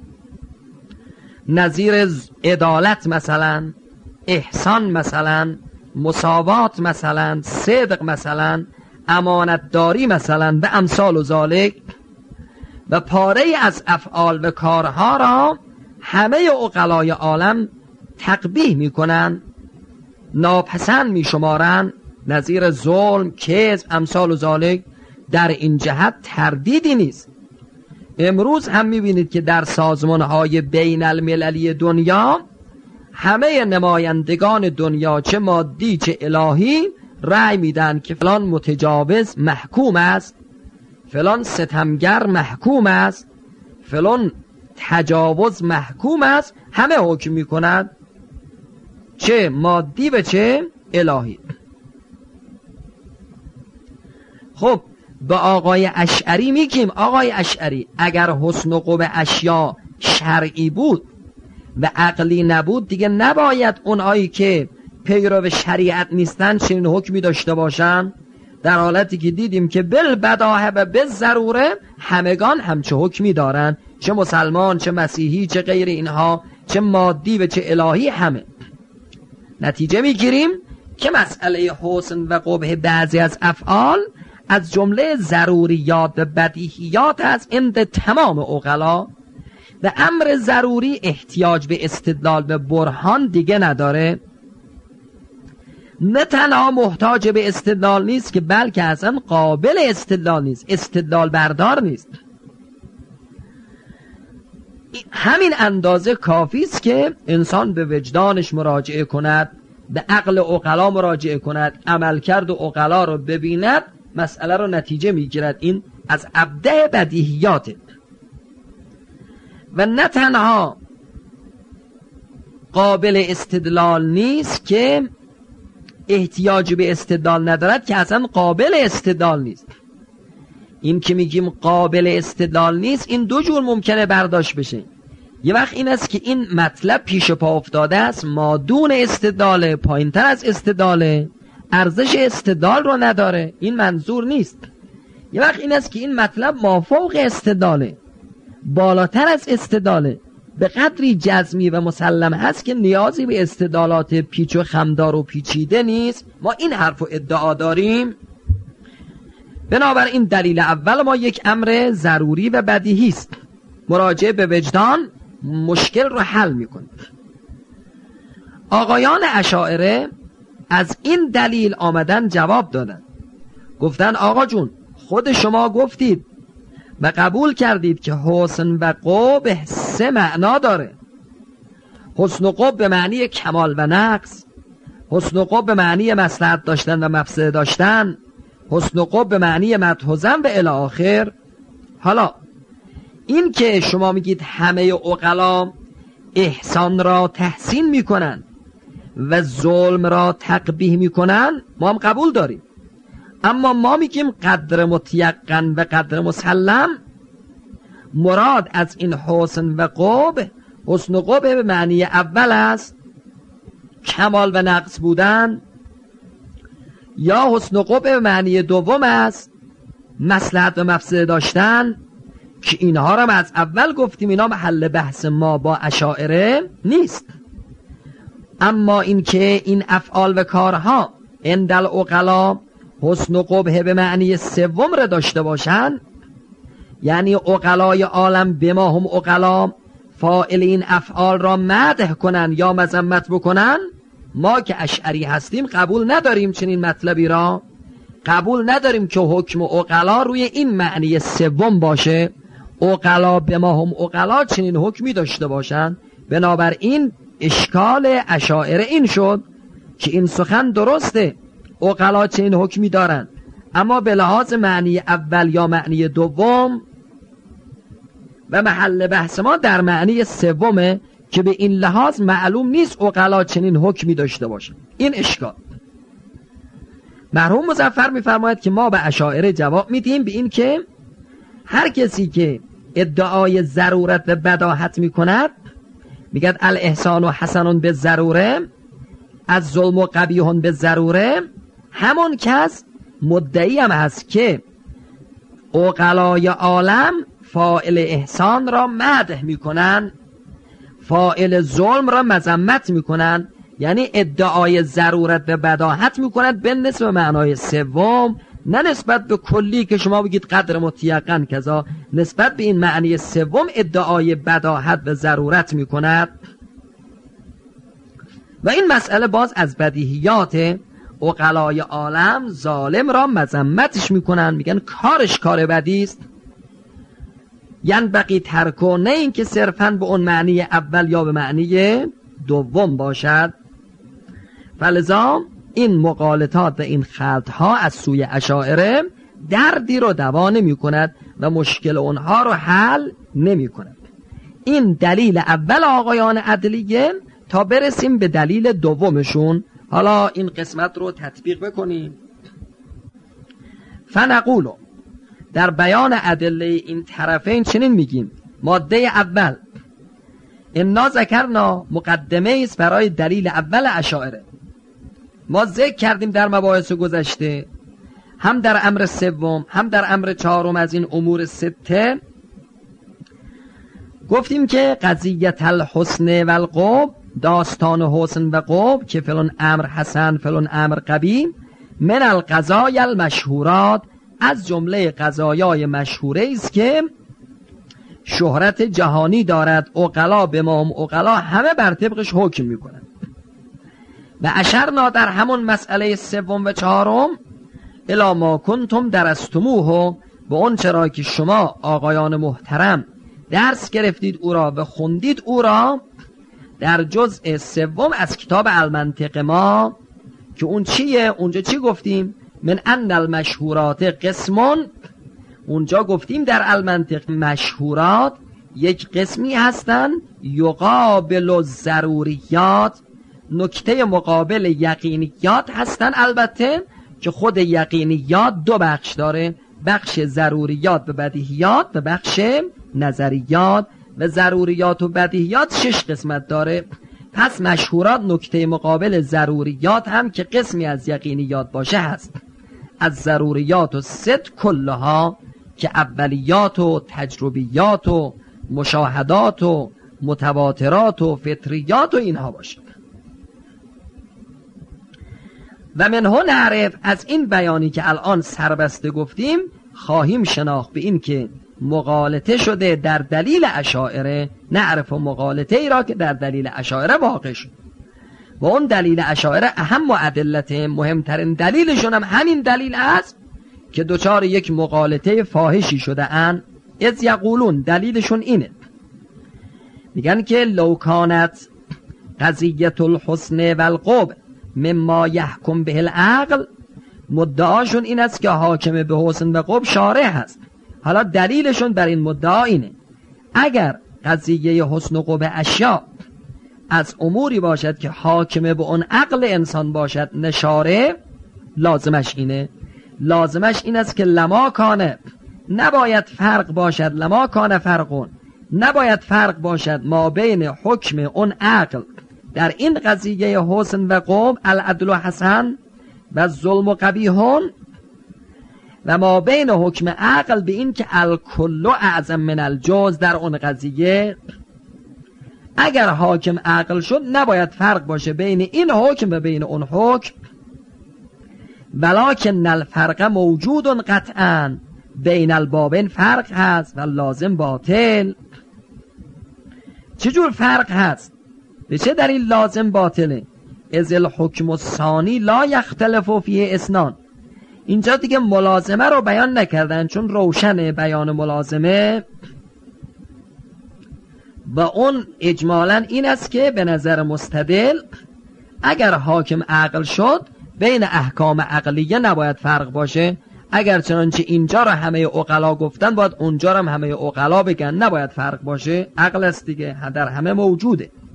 نظیر عدالت مثلا، احسان مثلا، مساوات مثلا، صدق مثلا، امانتداری مثلا و امثال و ذالک. و پاره از افعال و کارها را همه عقلای عالم تقبیح میکنن، ناپسند میشمارن، نظیر ظلم، کذب، امثال و ذالک. در این جهت تردیدی نیست. امروز هم میبینید که در سازمانهای بین المللی دنیا همه نمایندگان دنیا چه مادی چه الهی رأی میدن که فلان متجاوز محکوم است، فلان ستمگر محکوم است، فلان تجاوز محکوم است. همه حکم میکنند، چه مادی و چه الهی. خب به آقای اشعری میگیم آقای اشعری اگر حسن و قبح اشیا شرعی بود و عقلی نبود، دیگه نباید اونهایی که پیرو شریعت نیستن چنین حکمی داشته باشن، در حالتی که دیدیم که بالبداهه و بالضروره همگان همچه حکمی دارن، چه مسلمان چه مسیحی چه غیر اینها، چه مادی و چه الهی. همه نتیجه میگیریم که مسئله حسن و قبح بعضی از افعال از جمله ضروریات و بدیهیات است عند تمام عقلا، و امر ضروری احتیاج به استدلال و برهان دیگه نداره. نه تنها محتاج به استدلال نیست که بلکه اصلا قابل استدلال نیست، استدلال بردار نیست. همین اندازه کافی است که انسان به وجدانش مراجعه کند، به عقل عقلا مراجعه کند، عملکرد عقلا رو ببیند، مسئله رو نتیجه میگیرد. این از ابدع بدیهیاته. و نه تنها قابل استدلال نیست که احتیاج به استدلال ندارد، که اصلا قابل استدلال نیست. این که میگیم قابل استدلال نیست، این دو جور ممکنه برداشت بشه. یه وقت این است که این مطلب پیش پا افتاده است، مادون استدلاله، پایین تر از استدلاله، ارزش استدلال رو نداره، این منظور نیست. یه وقت این است که این مطلب مافوق استدلاله، بالاتر از استدلاله، به قدری جزمی و مسلم هست که نیازی به استدلالات پیچ و خمدار و پیچیده نیست. ما این حرف و ادعا داریم. بنابراین دلیل اول ما یک امر ضروری و بدیهی است، مراجعه به وجدان مشکل رو حل میکنه. آقایان اشاعره از این دلیل آمدن جواب دادن، گفتن آقا جون خود شما گفتید و قبول کردید که حسن و قبح سه معنا داره. حسن و قبح به معنی کمال و نقص، حسن و قبح به معنی مصلحت داشتن و مفسده داشتن، حسن و قبح به معنی مدح و ذم و الی آخر. حالا این که شما میگید همه عقلا احسان را تحسین میکنن و ظلم را تقبیح میکنن، ما هم قبول داریم. اما ما میگیم قدر متیقن و قدر مسلم، مراد از این حسن و قبح، حسن و قبح به معنی اول است کمال و نقص بودن، یا حسن و قبح به معنی دوم است مصلحت و مفسده داشتن، که اینها را از اول گفتیم اینا محل بحث ما با اشاعره نیست. اما این که این افعال و کارها عند العقلا حسن و قبح به معنی سوم را داشته باشند، یعنی عقلای عالم به ما هم عقلا فاعل این افعال را مدح کنن یا مذمت بکنن، ما که اشعری هستیم قبول نداریم. چنین مطلبی را قبول نداریم که حکم عقلا روی این معنی سوم باشه، عقلا به ما هم عقلا چنین حکمی داشته باشن. بنابراین اشکال اشاعره این شد که این سخن درسته، عقلا چنین حکمی دارن، اما به لحاظ معنی اول یا معنی دوم، و محل بحث ما در معنی سومه که به این لحاظ معلوم نیست عقلا چنین حکمی داشته باشه. این اشکال. مرحوم مظفر میفرماید که ما به اشاعره جواب میدیم به این که هر کسی که ادعای ضرورت و بداهت میکند، میگد الاحسان و حسن به ضروره، از ظلم و قبیح به ضروره، همون کس مدعی هم هست که عقلای عالم فاعل احسان را مدح میکنن، فاعل ظلم را مذمت میکنن، یعنی ادعای ضرورت و بداهت میکنند به نسبت معنای سوم، نه نسبت به کلی که شما بگید قدر متیقن کذا، نسبت به این معنی سوم ادعای بداهت و ضرورت میکند. و این مسئله باز از بدیهیات عقلای عالم ظالم را مذمتش میکنن، میگن کارش کار بدی است، یعنی بقی ترکو، نه این که صرفاً به اون معنی اول یا به معنی دوم باشد. فلذا این مغالطات و این خلطها از سوی اشاعره دردی رو دوا نمی کند و مشکل اونها رو حل نمی کند. این دلیل اول آقایان عدلیه. تا برسیم به دلیل دومشون، حالا این قسمت رو تطبیق بکنیم. فنقولو، در بیان ادله این طرفین چنین میگیم: ماده اول انا ذکرنا مقدمه است برای دلیل اول اشاعره. ما ذکر کردیم در مباحث گذشته، هم در امر سوم هم در امر چهارم از این امور سته، گفتیم که قضیت الحسن و القبح، داستان حسن و قبح، که فلان امر حسن فلان امر قبیح، من القضایا المشهورات، از جمله قضایای مشهوره است که شهرت جهانی دارد، عقلا به ما عقلا همه بر طبقش حکم میکنند. و اشرنا در همون مسئله سوم و چهارم الی ما کنتم درستموه، به اون چرا که شما آقایان محترم درس گرفتید او را و خوندید او را در جزء سوم از کتاب المنطق ما، که اون چیه؟ اونجا چی گفتیم؟ من ان المشهورات قسمون، اونجا گفتیم در المنطق مشهورات یک قسمی هستن یقابل الضروریات، نکته مقابل یقینیات هستن، البته که خود یقینیات دو بخش داره، بخش ضروریات و بدیهیات و بخش نظریات، و ضروریات و بدیهیات شش قسمت داره. پس مشهورات نکته مقابل ضروریات هم که قسمی از یقینیات باشه هست. از ضروریات و ست کلها که اولیات و تجربیات و مشاهدات و متواترات و فطریات و اینها باشه. و منه نعرف، از این بیانی که الان سربسته گفتیم خواهیم شناخت به این که مغالطه شده در دلیل اشاعره، نعرف و مغالطه ای را که در دلیل اشاعره واقع شد. و اون دلیل اشاعره اهم و ادلت، مهمترین دلیلشون هم همین دلیل است که دوچار یک مغالطه فاحشی شده ان. از یقولون، دلیلشون اینه، میگن که لو کانت قضیت الحسن و القبح مما یحکم به العقل، مدعاشون این است که حاکم به حسن و قبح شارع هست. حالا دلیلشون بر این مدعا اینه: اگر قضیه حسن و قبح اشیاء از اموری باشد که حاکم به اون عقل انسان باشد نشاره، لازمش اینه، لازمش این است که لما کانه، نباید فرق باشد، لما کانه فرقون، نباید فرق باشد ما بین حکم اون عقل در این قضیه حسن و قبح، العدل و حسن و ظلم و قبیحون، و ما بین حکم عقل به این که الکل اعظم من الجز در اون قضیه. اگر حاکم عقل شد نباید فرق باشه بین این حکم و بین اون حکم، ولکن الفرق موجود قطعا، بین البابین فرق هست و لازم باطل. چجور فرق هست؟ به چه دلیل لازم باطله؟ از الحکم الثانی لا یختلف فیه اثنان. اینجا دیگه ملازمه رو بیان نکردن چون روشن بیان ملازمه، و اون اجمالا این است که به نظر مستدل اگر حاکم عقل شد بین احکام عقلیه نباید فرق باشه. اگر چنانچه اینجا رو همه عقلا گفتن باید اونجا رو هم همه عقلا بگن، نباید فرق باشه، عقل است دیگه، در همه موجوده.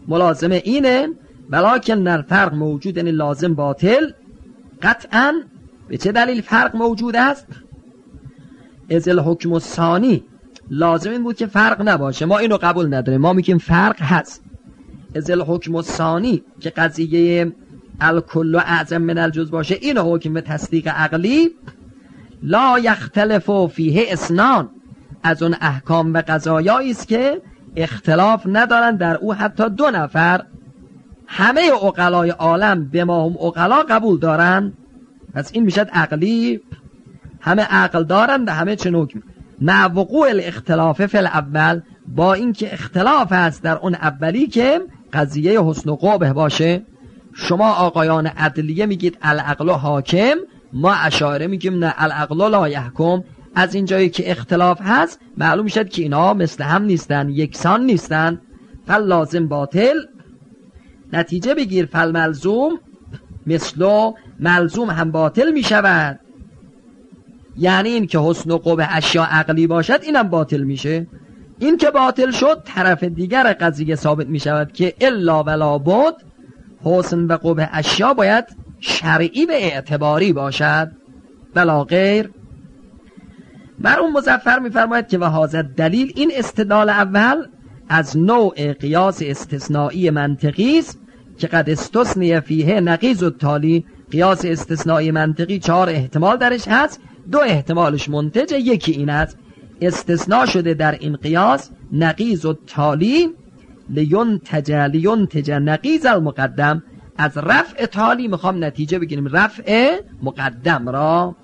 ملازم اینه ولکن الفرق موجود، یعنی لازم باطل. قطعا به چه دلیل فرق موجود است؟ از الحکم الثانی، لازم این بود که فرق نباشه، ما اینو قبول نداریم، ما میگیم فرق هست. از الحکم الثانی که قضیه الکل اعظم من الجز باشه، این حکم به تصدیق عقلی. لا یختلف فیه اثنان، از اون احکام و قضایایی است که اختلاف ندارن در او حتی دو نفر. همه عقلای عالم به ما هم عقلا قبول دارن، پس این میشد عقلی. همه عقل دارن و همه چه حکم. مع وقوع الاختلاف فی الاول، با اینکه اختلاف هست در اون اولی که قضیه حسن و قبح باشه. شما آقایان عدلیه میگید العقل حاکم، ما اشاعره میگیم نه العقل لا یحکم. از این جایی که اختلاف هست معلوم شد که اینا مثل هم نیستن، یکسان نیستن. فل لازم باطل، نتیجه بگیر فل ملزوم مثلو، ملزوم هم باطل میشود. یعنی این که حسن و قبح اشیاء عقلی باشد اینم باطل میشه. این که باطل شد طرف دیگر قضیه ثابت میشود که الا ولا بد حسن و قبح اشیاء باید شرعی و اعتباری باشد بلا غیر. مرحوم مظفر میفرماید که و هذا دلیل، این استدلال اول از نوع قیاس استثنایی منطقی است که قد استثنی فیه نقیض التالی. قیاس استثنایی منطقی چهار احتمال درش هست، دو احتمالش منتج، یکی این است استثناء شده در این قیاس نقیض التالی لینتج لینتج نقیض المقدم. از رفع تالی میخوام نتیجه بگیریم رفع مقدم را.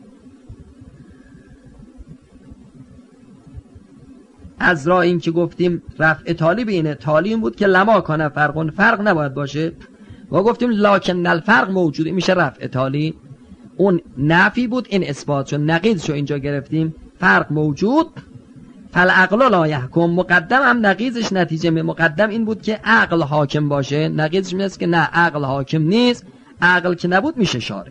از راه این که گفتیم رفع تالی بینه تالی این بود که لما کنه فرقون، فرق نباید باشه. و گفتیم لکن الفرق موجود، میشه رفع تالی. اون نفی بود، این اثبات شد، نقیض شو اینجا گرفتیم، فرق موجود. فالعقل لا یحکم، مقدم هم نقیضش نتیجه می مقدم این بود که عقل حاکم باشه، نقیضش میست که نه عقل حاکم نیست. عقل که نبود میشه شارع.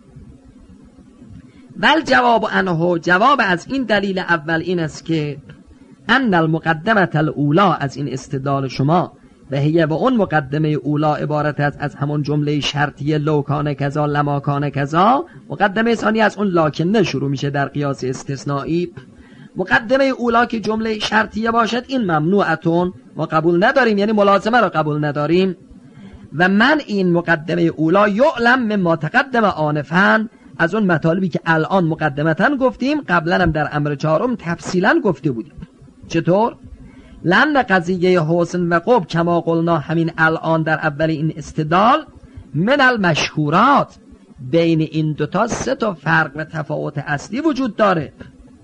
بل جواب انه، جواب از این دلیل اول این است که ان المقدمه الاولا، از این استدلال شما، و هی و اون مقدمه اولا عبارت است از همون جمله شرطیه لو کان کذا لما کان کذا. مقدمه ثانی از اون لکنه شروع میشه در قیاس استثنایی. مقدمه اولا که جمله شرطیه باشد این ممنوعتون، ما قبول نداریم، یعنی ملازمه را قبول نداریم. و من این مقدمه اولا یعلم مما تقدم آنفا، از اون مطالبی که الان مقدمتاً گفتیم قبلا هم در امر چهارم تفصیلا گفته بودیم. چطور؟ لأن قضیه حسن و قبح کما قلنا همین الان در اول این استدلال من المشهورات، بین این دوتا سه تا فرق و تفاوت اصلی وجود داره.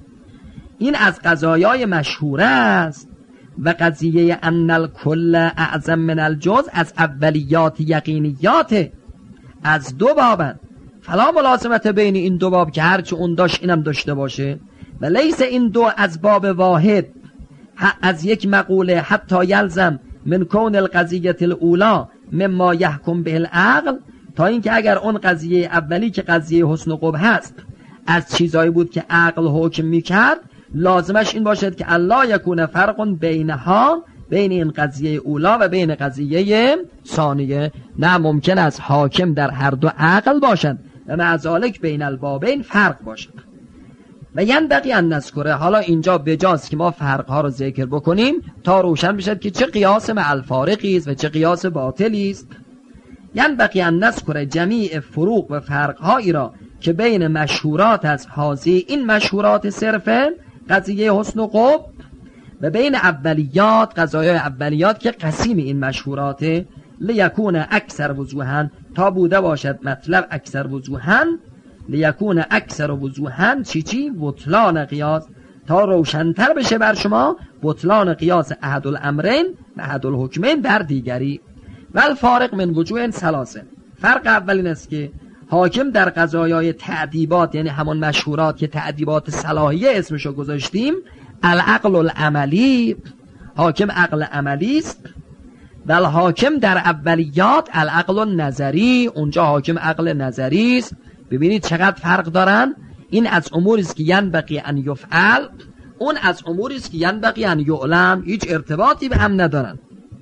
این از قضایای مشهوره است. و قضیه ان الکل اعظم من الجز از اولیات یقینیات، از دو بابن. فلا ملازمت بین این دو باب که هرچه اون داشت اینم داشته باشه. و لیس این دو از باب واحد، از یک مقوله حتی یلزم من کون القضیه الاولا مما یحکم به العقل، تا اینکه اگر اون قضیه اولی که قضیه حسن و قبح هست از چیزایی بود که عقل حکم میکرد، لازمش این باشد که الله یکون فرق بینها، بین این قضیه اولا و بین قضیه ثانیه. نه ممکن است حاکم در هر دو عقل باشد و مع ذالک بین البابین فرق باشد. و ینبغی ان نذکره، حالا اینجا بجاست که ما فرقها رو ذکر بکنیم تا روشن بشد که چه قیاس مع الفارقی است و چه قیاس باطلی است. ینبغی ان نذکره جمیع فروق و فرقهایی را که بین مشهورات از حاضی، این مشهورات صرفه قضیه حسن و قبح، و بین اولیات قضایای اولیات که قسیم این مشهوراته، لیکون اکثر وضوحن، تا بوده باشد مطلب اکثر وضوحن، لیکون اکثر وضوحن چی چی بطلان قیاس، تا روشنتر بشه بر شما بطلان قیاس احد الامرین و احد الحکمین در دیگری. ول فارق من وجوه ثلاثه، فرق اول این است که حاکم در قضایای تعدیبات، یعنی همون مشهورات که تعدیبات صلاحیه اسمشو گذاشتیم، العقل العملی، حاکم عقل عملی است. ول حاکم در اولیات العقل النظری، اونجا حاکم عقل نظری است. ببینید چقدر فرق دارن. این از اموری است که ینبغی ان یفعل، اون از اموری است که ینبغی ان یعلم، هیچ ارتباطی به هم ندارن.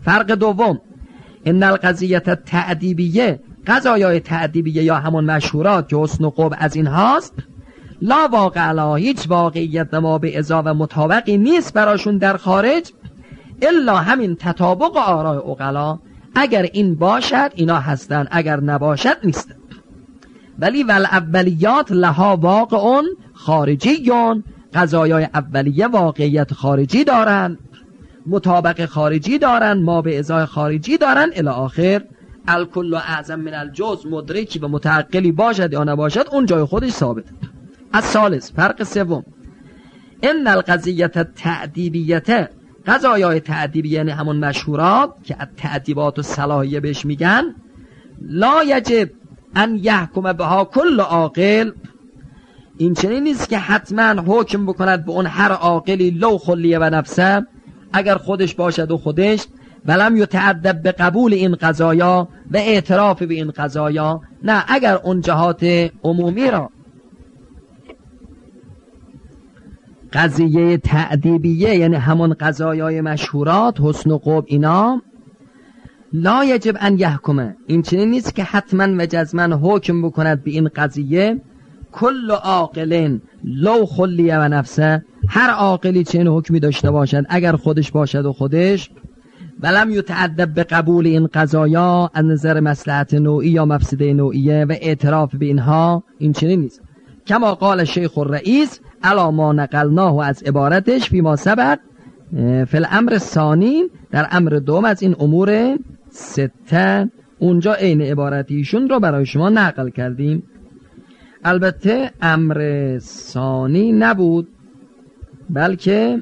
فرق دوم، ان القضیه التأدیبیه، قضایای تأدیبیه یا همون مشهورات که حسن و قبح از این هاست، لا واقع لا، هیچ واقعیت ما به اضافه مطابقی نیست براشون در خارج، الا همین تطابق آراء عقلا، اگر این باشد اینا هستن، اگر نباشد نیستن. ولی والاولیات لها واقعون خارجیون، قضایای اولیه واقعیت خارجی دارن، مطابق خارجی دارن، ما به ازای خارجی دارن الی آخر. الکل اعظم من الجزء، مدرکی و متعقلی باشد یا نباشد اون جای خودش ثابت. از ثالث، فرق سوم، ان القضیه التأدیبیه، قضایای تأدیبیه یعنی همون مشهورات که التأدیبات و صلاحیه بهش میگن، لا یجب ان یحکم بها کل عاقل، این چنین نیست که حتما حکم بکند به اون هر عاقلی لو خلیه و نفسه، اگر خودش باشد و خودش، ولم یتعدب به قبول این قضایا و اعتراف به این قضایا، نه، اگر اون جهات عمومی را قضیه تأدیبیه یعنی همون قضایای مشهورات حسن و قبح اینا، لا یجب ان یحکمه، این چنین نیست که حتما و جزما حکم بکند به این قضیه کل عاقل لو خلیه و نفسه، هر عاقلی چنین حکمی داشته باشد اگر خودش باشد و خودش، ولم یتعدب به قبول این قضایا از نظر مصلحت نوعی یا مفسده نوعیه و اعتراف به اینها، این چنین نیست. کما قال شیخ الرئیس علا ما نقلناه، از عبارتش فی ما سبق فی الامر ثانی، در امر دوم از این امور سته، اونجا عین عبارتیشون رو برای شما نقل کردیم. البته امر ثانی نبود بلکه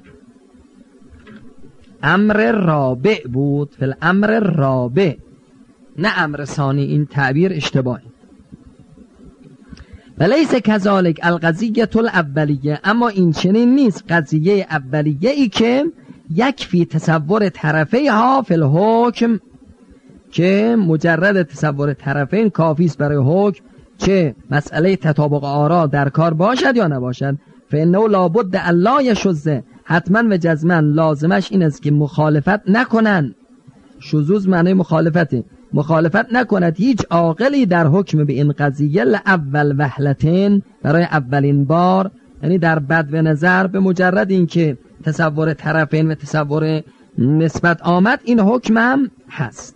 امر رابع بود، فی الامر رابع، نه امر ثانی، این تعبیر اشتباهی. ولیس کذالک القضیه الاولیه، اما این چنین نیست قضیه اولیه ای که یکفی تصور طرفی ها فی الحکم، که مجرد تصور طرفین کافی است برای حکم، چه مسئله تطابق آرا در کار باشد یا نباشد. فانه لابد ان لا یشذ، حتما و جزما لازمش این است که مخالفت نکنن، شذوذ معنی مخالفته، مخالفت نکند هیچ عاقلی در حکم به این قضیه لاول وهلتین، برای اولین بار، یعنی در بد و نظر، به مجرد اینکه تصور طرفین و تصور نسبت آمد این حکم هم هست.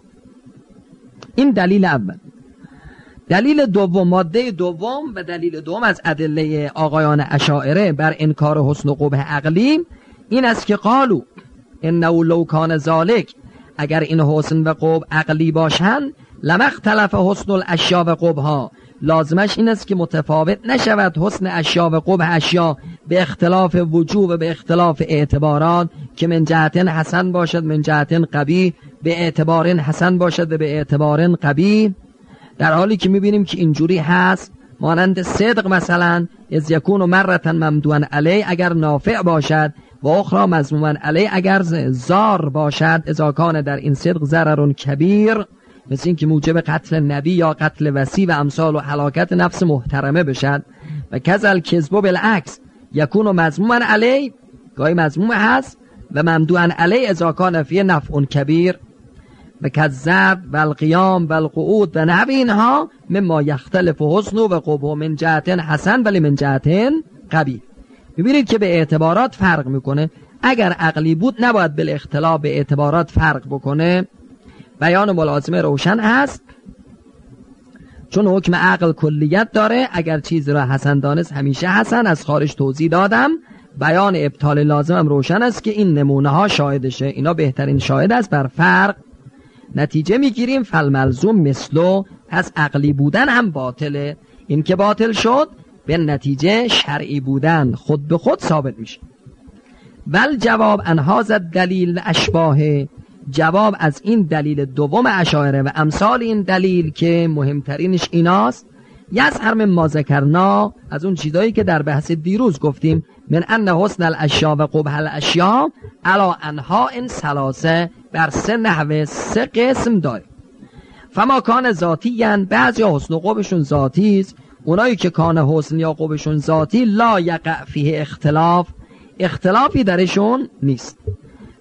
این دلیل اول. دلیل دوم، ماده دوم و دلیل دوم از ادله آقایان اشاعره بر انکار حسن و قبح عقلی این است که قالو انه لو کان ذالک، اگر این حسن و قبح عقلی باشند، لما اختلف حسن الاشیا و قبحها، لازمش این است که متفاوت نشود حسن اشیا و قبح اشیا به اختلاف وجوه و به اختلاف اعتبارات، که من جهتن حسن باشد من جهتن قبیح، به اعتبارن حسن باشد و به اعتبارن قبیح، در حالی که میبینیم که اینجوری هست. مانند صدق مثلا، از یکون مرتن ممدوحا علی اگر نافع باشد و اخرى مذموما علی اگر زار باشد، اذا کان در این صدق ضرر کبیر، مثل این که موجب قتل نبی یا قتل وصی و امثال و هلاکت نفس محترمه بشد. و کذل کذب بالعکس، یکون مذموما علی، گاهی مذموم هست، و ممدوحا علی اذا کان فی نفع کبیر. و کذب و القیام و القعود و نحو اینها مما یختلف حسن و قبح من جهتن حسن ولی من جهتن قبیح. میبینید که به اعتبارات فرق میکنه. اگر عقلی بود نباید بالاختلاف به اعتبارات فرق بکنه. بیان ملازمه روشن هست، چون حکم عقل کلیت داره. اگر چیزی را حسن دانست همیشه حسن، از خارج توضیح دادم. بیان ابطال لازمم روشن است که این نمونه ها شاهدشه، اینا بهترین شاهد است بر فرق. نتیجه میگیریم فالملزوم مثلو، پس عقلی بودن هم باطله. این که باطل شد به نتیجه شرعی بودن خود به خود ثابت میشه. ول جواب ان هذا دلیل اشباه، جواب از این دلیل دوم اشاعره و امثال این دلیل که مهمترینش ایناست، یظهر من ما ذکرنا، از اون چیزایی که در بحث دیروز گفتیم، من ان حسن الاشیا و قبح الاشیا علی انواع ثلاثه، بر سه نحوه سه قسم داره. فما کان ذاتیان، بعضی حسن و قبحشون ذاتی است، اونایی که کان حسن یا قبحشون ذاتی لا یقع فیه اختلاف، اختلافی درشون نیست.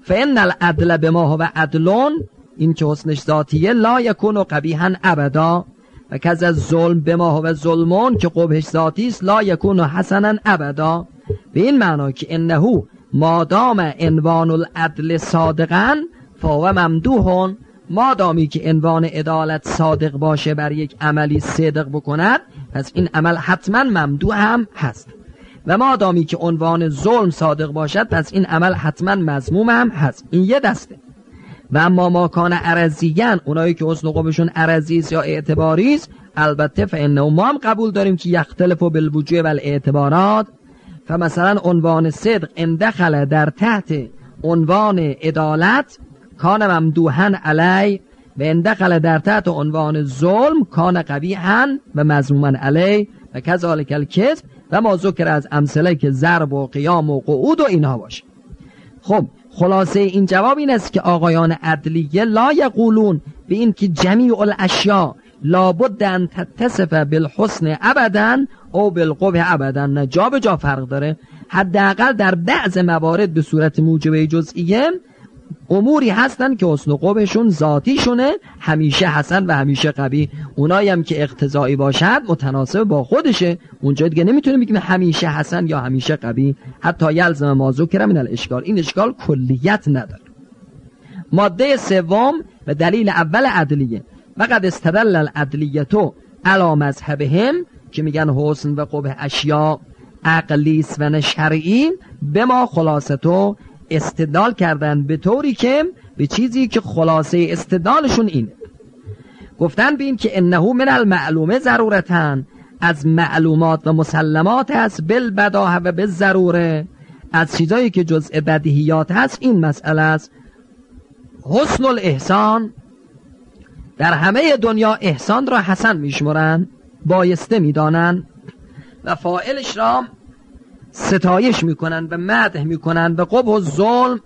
فان العدل بما هو عدلون، این که حسنش ذاتیه، لا یکون قبیحا ابدا، و کذا الظلم بما هو ظلمون که قبحش ذاتی است، لا یکون حسنا ابدا. به این معنا که انه مادام عنوان العدل صادقا فهو ممدوح، مادامی که عنوان عدالت صادق باشه بر یک عملی صدق بکند پس این عمل حتما ممدوح هم هست، و مادامی که عنوان ظلم صادق باشد پس این عمل حتما مذموم هم هست. این یه دسته. و اما ما کان عرضیان، اونایی که حسن قبحشون عرضی است یا اعتباری است، البته فانه ما هم قبول داریم که یختلف بالوجوه و الاعتبارات. فمثلا عنوان صدق اندخل در تحت عنوان عدالت کان ممدوحا علی، و اندخل در تحت عنوان ظلم کان قبیحا و مذموما علی، و کذالک الکذب و ما ذکر از امثله که ضرب و قیام و قعود و اینها باشه. خب خلاصه این جواب این است که آقایان عدلیه لا یقولون به این که جمیع الاشیاء لابد ان تتصف بالحسن ابدا او بالقبح ابدا، نه جا به جا فرق داره. حداقل در بعض موارد به صورت موجبه جزئیه اموری هستن که حسن و قبحشون ذاتیشونه، همیشه حسن و همیشه قبیح. اونایی هم که اقتضایی باشد متناسب با خودشه، اونجا دیگه نمیتونیم بگیم همیشه حسن یا همیشه قبیح. حتی یلزم ما ذکر من الاشکال، این اشکال کلیت نداره. ماده سوم و دلیل اول عدلیه، وقد استدل العدلیتو علی مذهبهم، که میگن حسن و قبح اشیاء عقلی است و نه شرعی، به ما خلاصتو استدلال کردن به طوری که به چیزی که خلاصه استدلالشون اینه. گفتن به این که انه من المعلومه ضرورتن، از معلومات و مسلمات هست، بالبداهه و بالضروره، از چیزایی که جزء بدیهیات هست این مسئله است. حسن الاحسان، در همه دنیا احسان را حسن میشمرن، بایسته میدانن و فاعلش را ستایش میکنن و مدح میکنن. و قبح و ظلم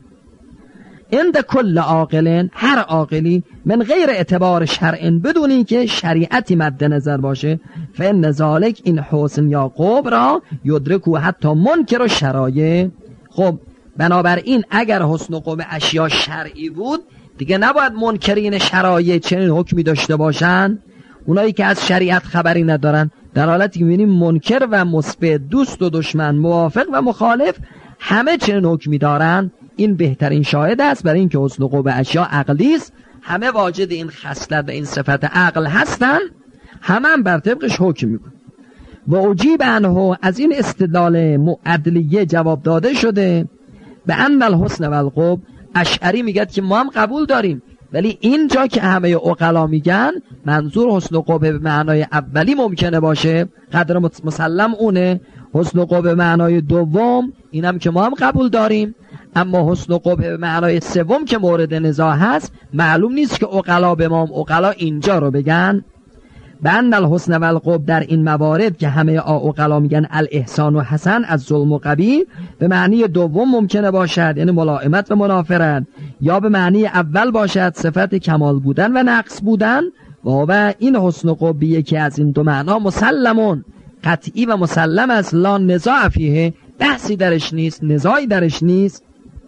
عند کل عاقل، هر عاقلی، من غیر اعتبار شرع، بدون اینکه شریعتی مد نظر باشه، فان ذالک، این حسن یا قبح را یدرکو حتی منکر و شرایع. خب بنابراین اگر حسن و قبح اشیا شرعی بود دیگه نباید منکرین شرایع چنین حکمی داشته باشن. اونایی که از شریعت خبری ندارن، در حالتی که می‌بینیم منکر و مثبت، دوست و دشمن، موافق و مخالف، همه چنین حکمی دارن، این بهترین شاهد است برای اینکه حسن و قبح اشیا عقلی است. همه واجد این خصلت و این صفت عقل هستن، همه هم بر طبقش حکم میکنن. و اجیب عنه، از این استدلال معدلیه جواب داده شده به ان الحسن و القبح. اشعری میگه که ما هم قبول داریم، ولی اینجا که همه عقلا میگن منظور حسن و قبح به معنای اولی ممکنه باشه، قدر مسلم اونه. حسن و قبح به معنای دوم اینم که ما هم قبول داریم، اما حسن و قبح به معنای سوم که مورد نزاع هست معلوم نیست که عقلا به ما عقلا اینجا رو بگن. بند الحسن و القبح در این موارد که همه عقلا میگن الاحسان و حسن از ظلم و قبیح، به معنی دوم ممکنه باشد، یعنی ملائمت و منافرت، یا به معنی اول باشد صفت کمال بودن و نقص بودن. و این حسن و قبح یکی از این دو معنا مسلمون، قطعی و مسلم است، لا نزاع فیه، بحثی درش نیست، نزاعی درش نیست.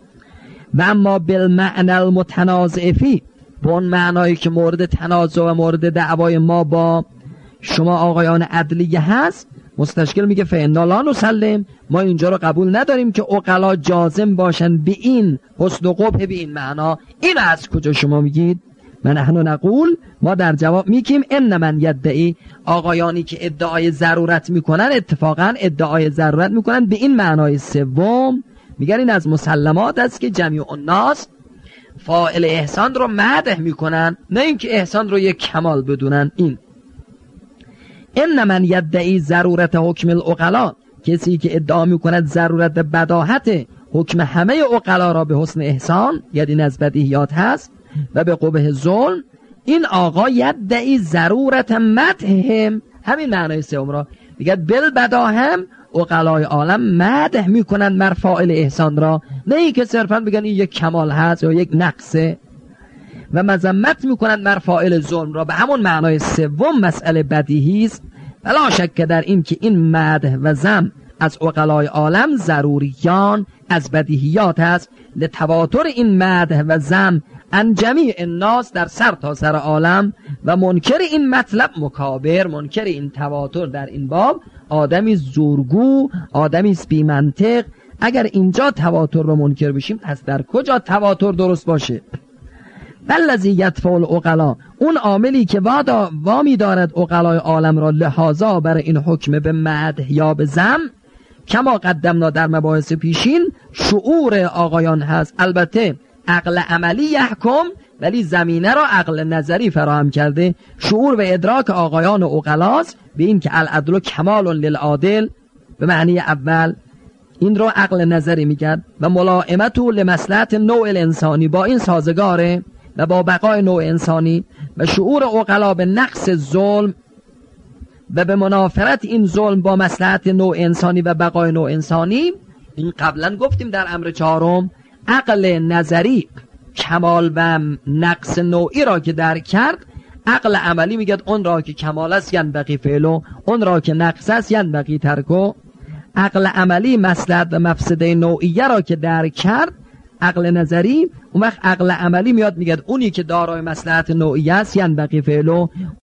و اما بالمعنى المتنازع فی، به اون معنایی که مورد تنازع و مورد دعوای ما با شما آقایان عدلیه هست، مستشکل میگه فإنا لا نسلم، ما اینجا رو قبول نداریم که عقلا جازم باشن به این حسن و قبح به این معنا. این از کجا شما میگید؟ من احنا نقول، ما در جواب میگیم ان من یدعی، آقایانی که ادعای ضرورت میکنن اتفاقا ادعای ضرورت میکنن به این معنای سوم، میگن این از مسلمات است که جمیع الناس فاعل احسان رو مدح میکنن، نه اینکه احسان رو یک کمال بدونن. این ان من یدعی ضرورت حکم العقلا، کسی که ادعا میکند ضرورت بداهت حکم همه عقلا را به حسن احسان، یعنی از بدیهیات هست، و به قبح ظلم، این آقا یدعی ضرورت مدحهم، همین معنای سوم را میگه بالبداهم، عقلای عالم مدح میکنن مر فاعل احسان را، نه ای که صرفا بگن این یک کمال هست یا یک نقصه، و مذمت میکنن مر فاعل ظلم را، به همون معنای سوم مسئله بدیهی است. بلا شک در این که این مدح و ذم از عقلای عالم ضروریان از بدیهیات است لتواتر این مدح و ذم ان جمیع الناس در سر تا سر عالم و منکر این مطلب مکابر، منکر این تواتر در این باب آدمی زورگو، آدمی بی منطق. اگر اینجا تواتر رو منکر بشیم پس در کجا تواتر درست باشه؟ والذی یدفع العقلا، اون عاملی که وادا وامی دارد عقلای عالم را لحاظا برای این حکم به مدح یا به ذم، کما قدمنا در مباحث پیشین شعور آقایان هست. البته عقل عملی یحکم، ولی زمینه را عقل نظری فراهم کرده. شعور و ادراک آقایان و عقلاست به این که العدل کمال للعادل به معنی اول، این رو عقل نظری میگرد و ملائمت لمصلحت نوع الانسانی، با این سازگاره و با بقای نوع انسانی. و شعور عقلا به نقص ظلم و به منافرت این ظلم با مصلحت نوع انسانی و بقای نوع انسانی. این قبلا گفتیم در امر چهارم، عقل نظری کمال و نقص نوعی را که درک کرد، عقل عملی میگه اون را که کمال است ینبغی فعلو، اون را که نقص است ینبغی ترکو. عقل عملی مصلحت و مفسده نوعیه را که درک کرد عقل نظری، اون وقت عقل عملی میاد میگه اونی که دارای مصلحت نوعیه است ینبغی فعلو،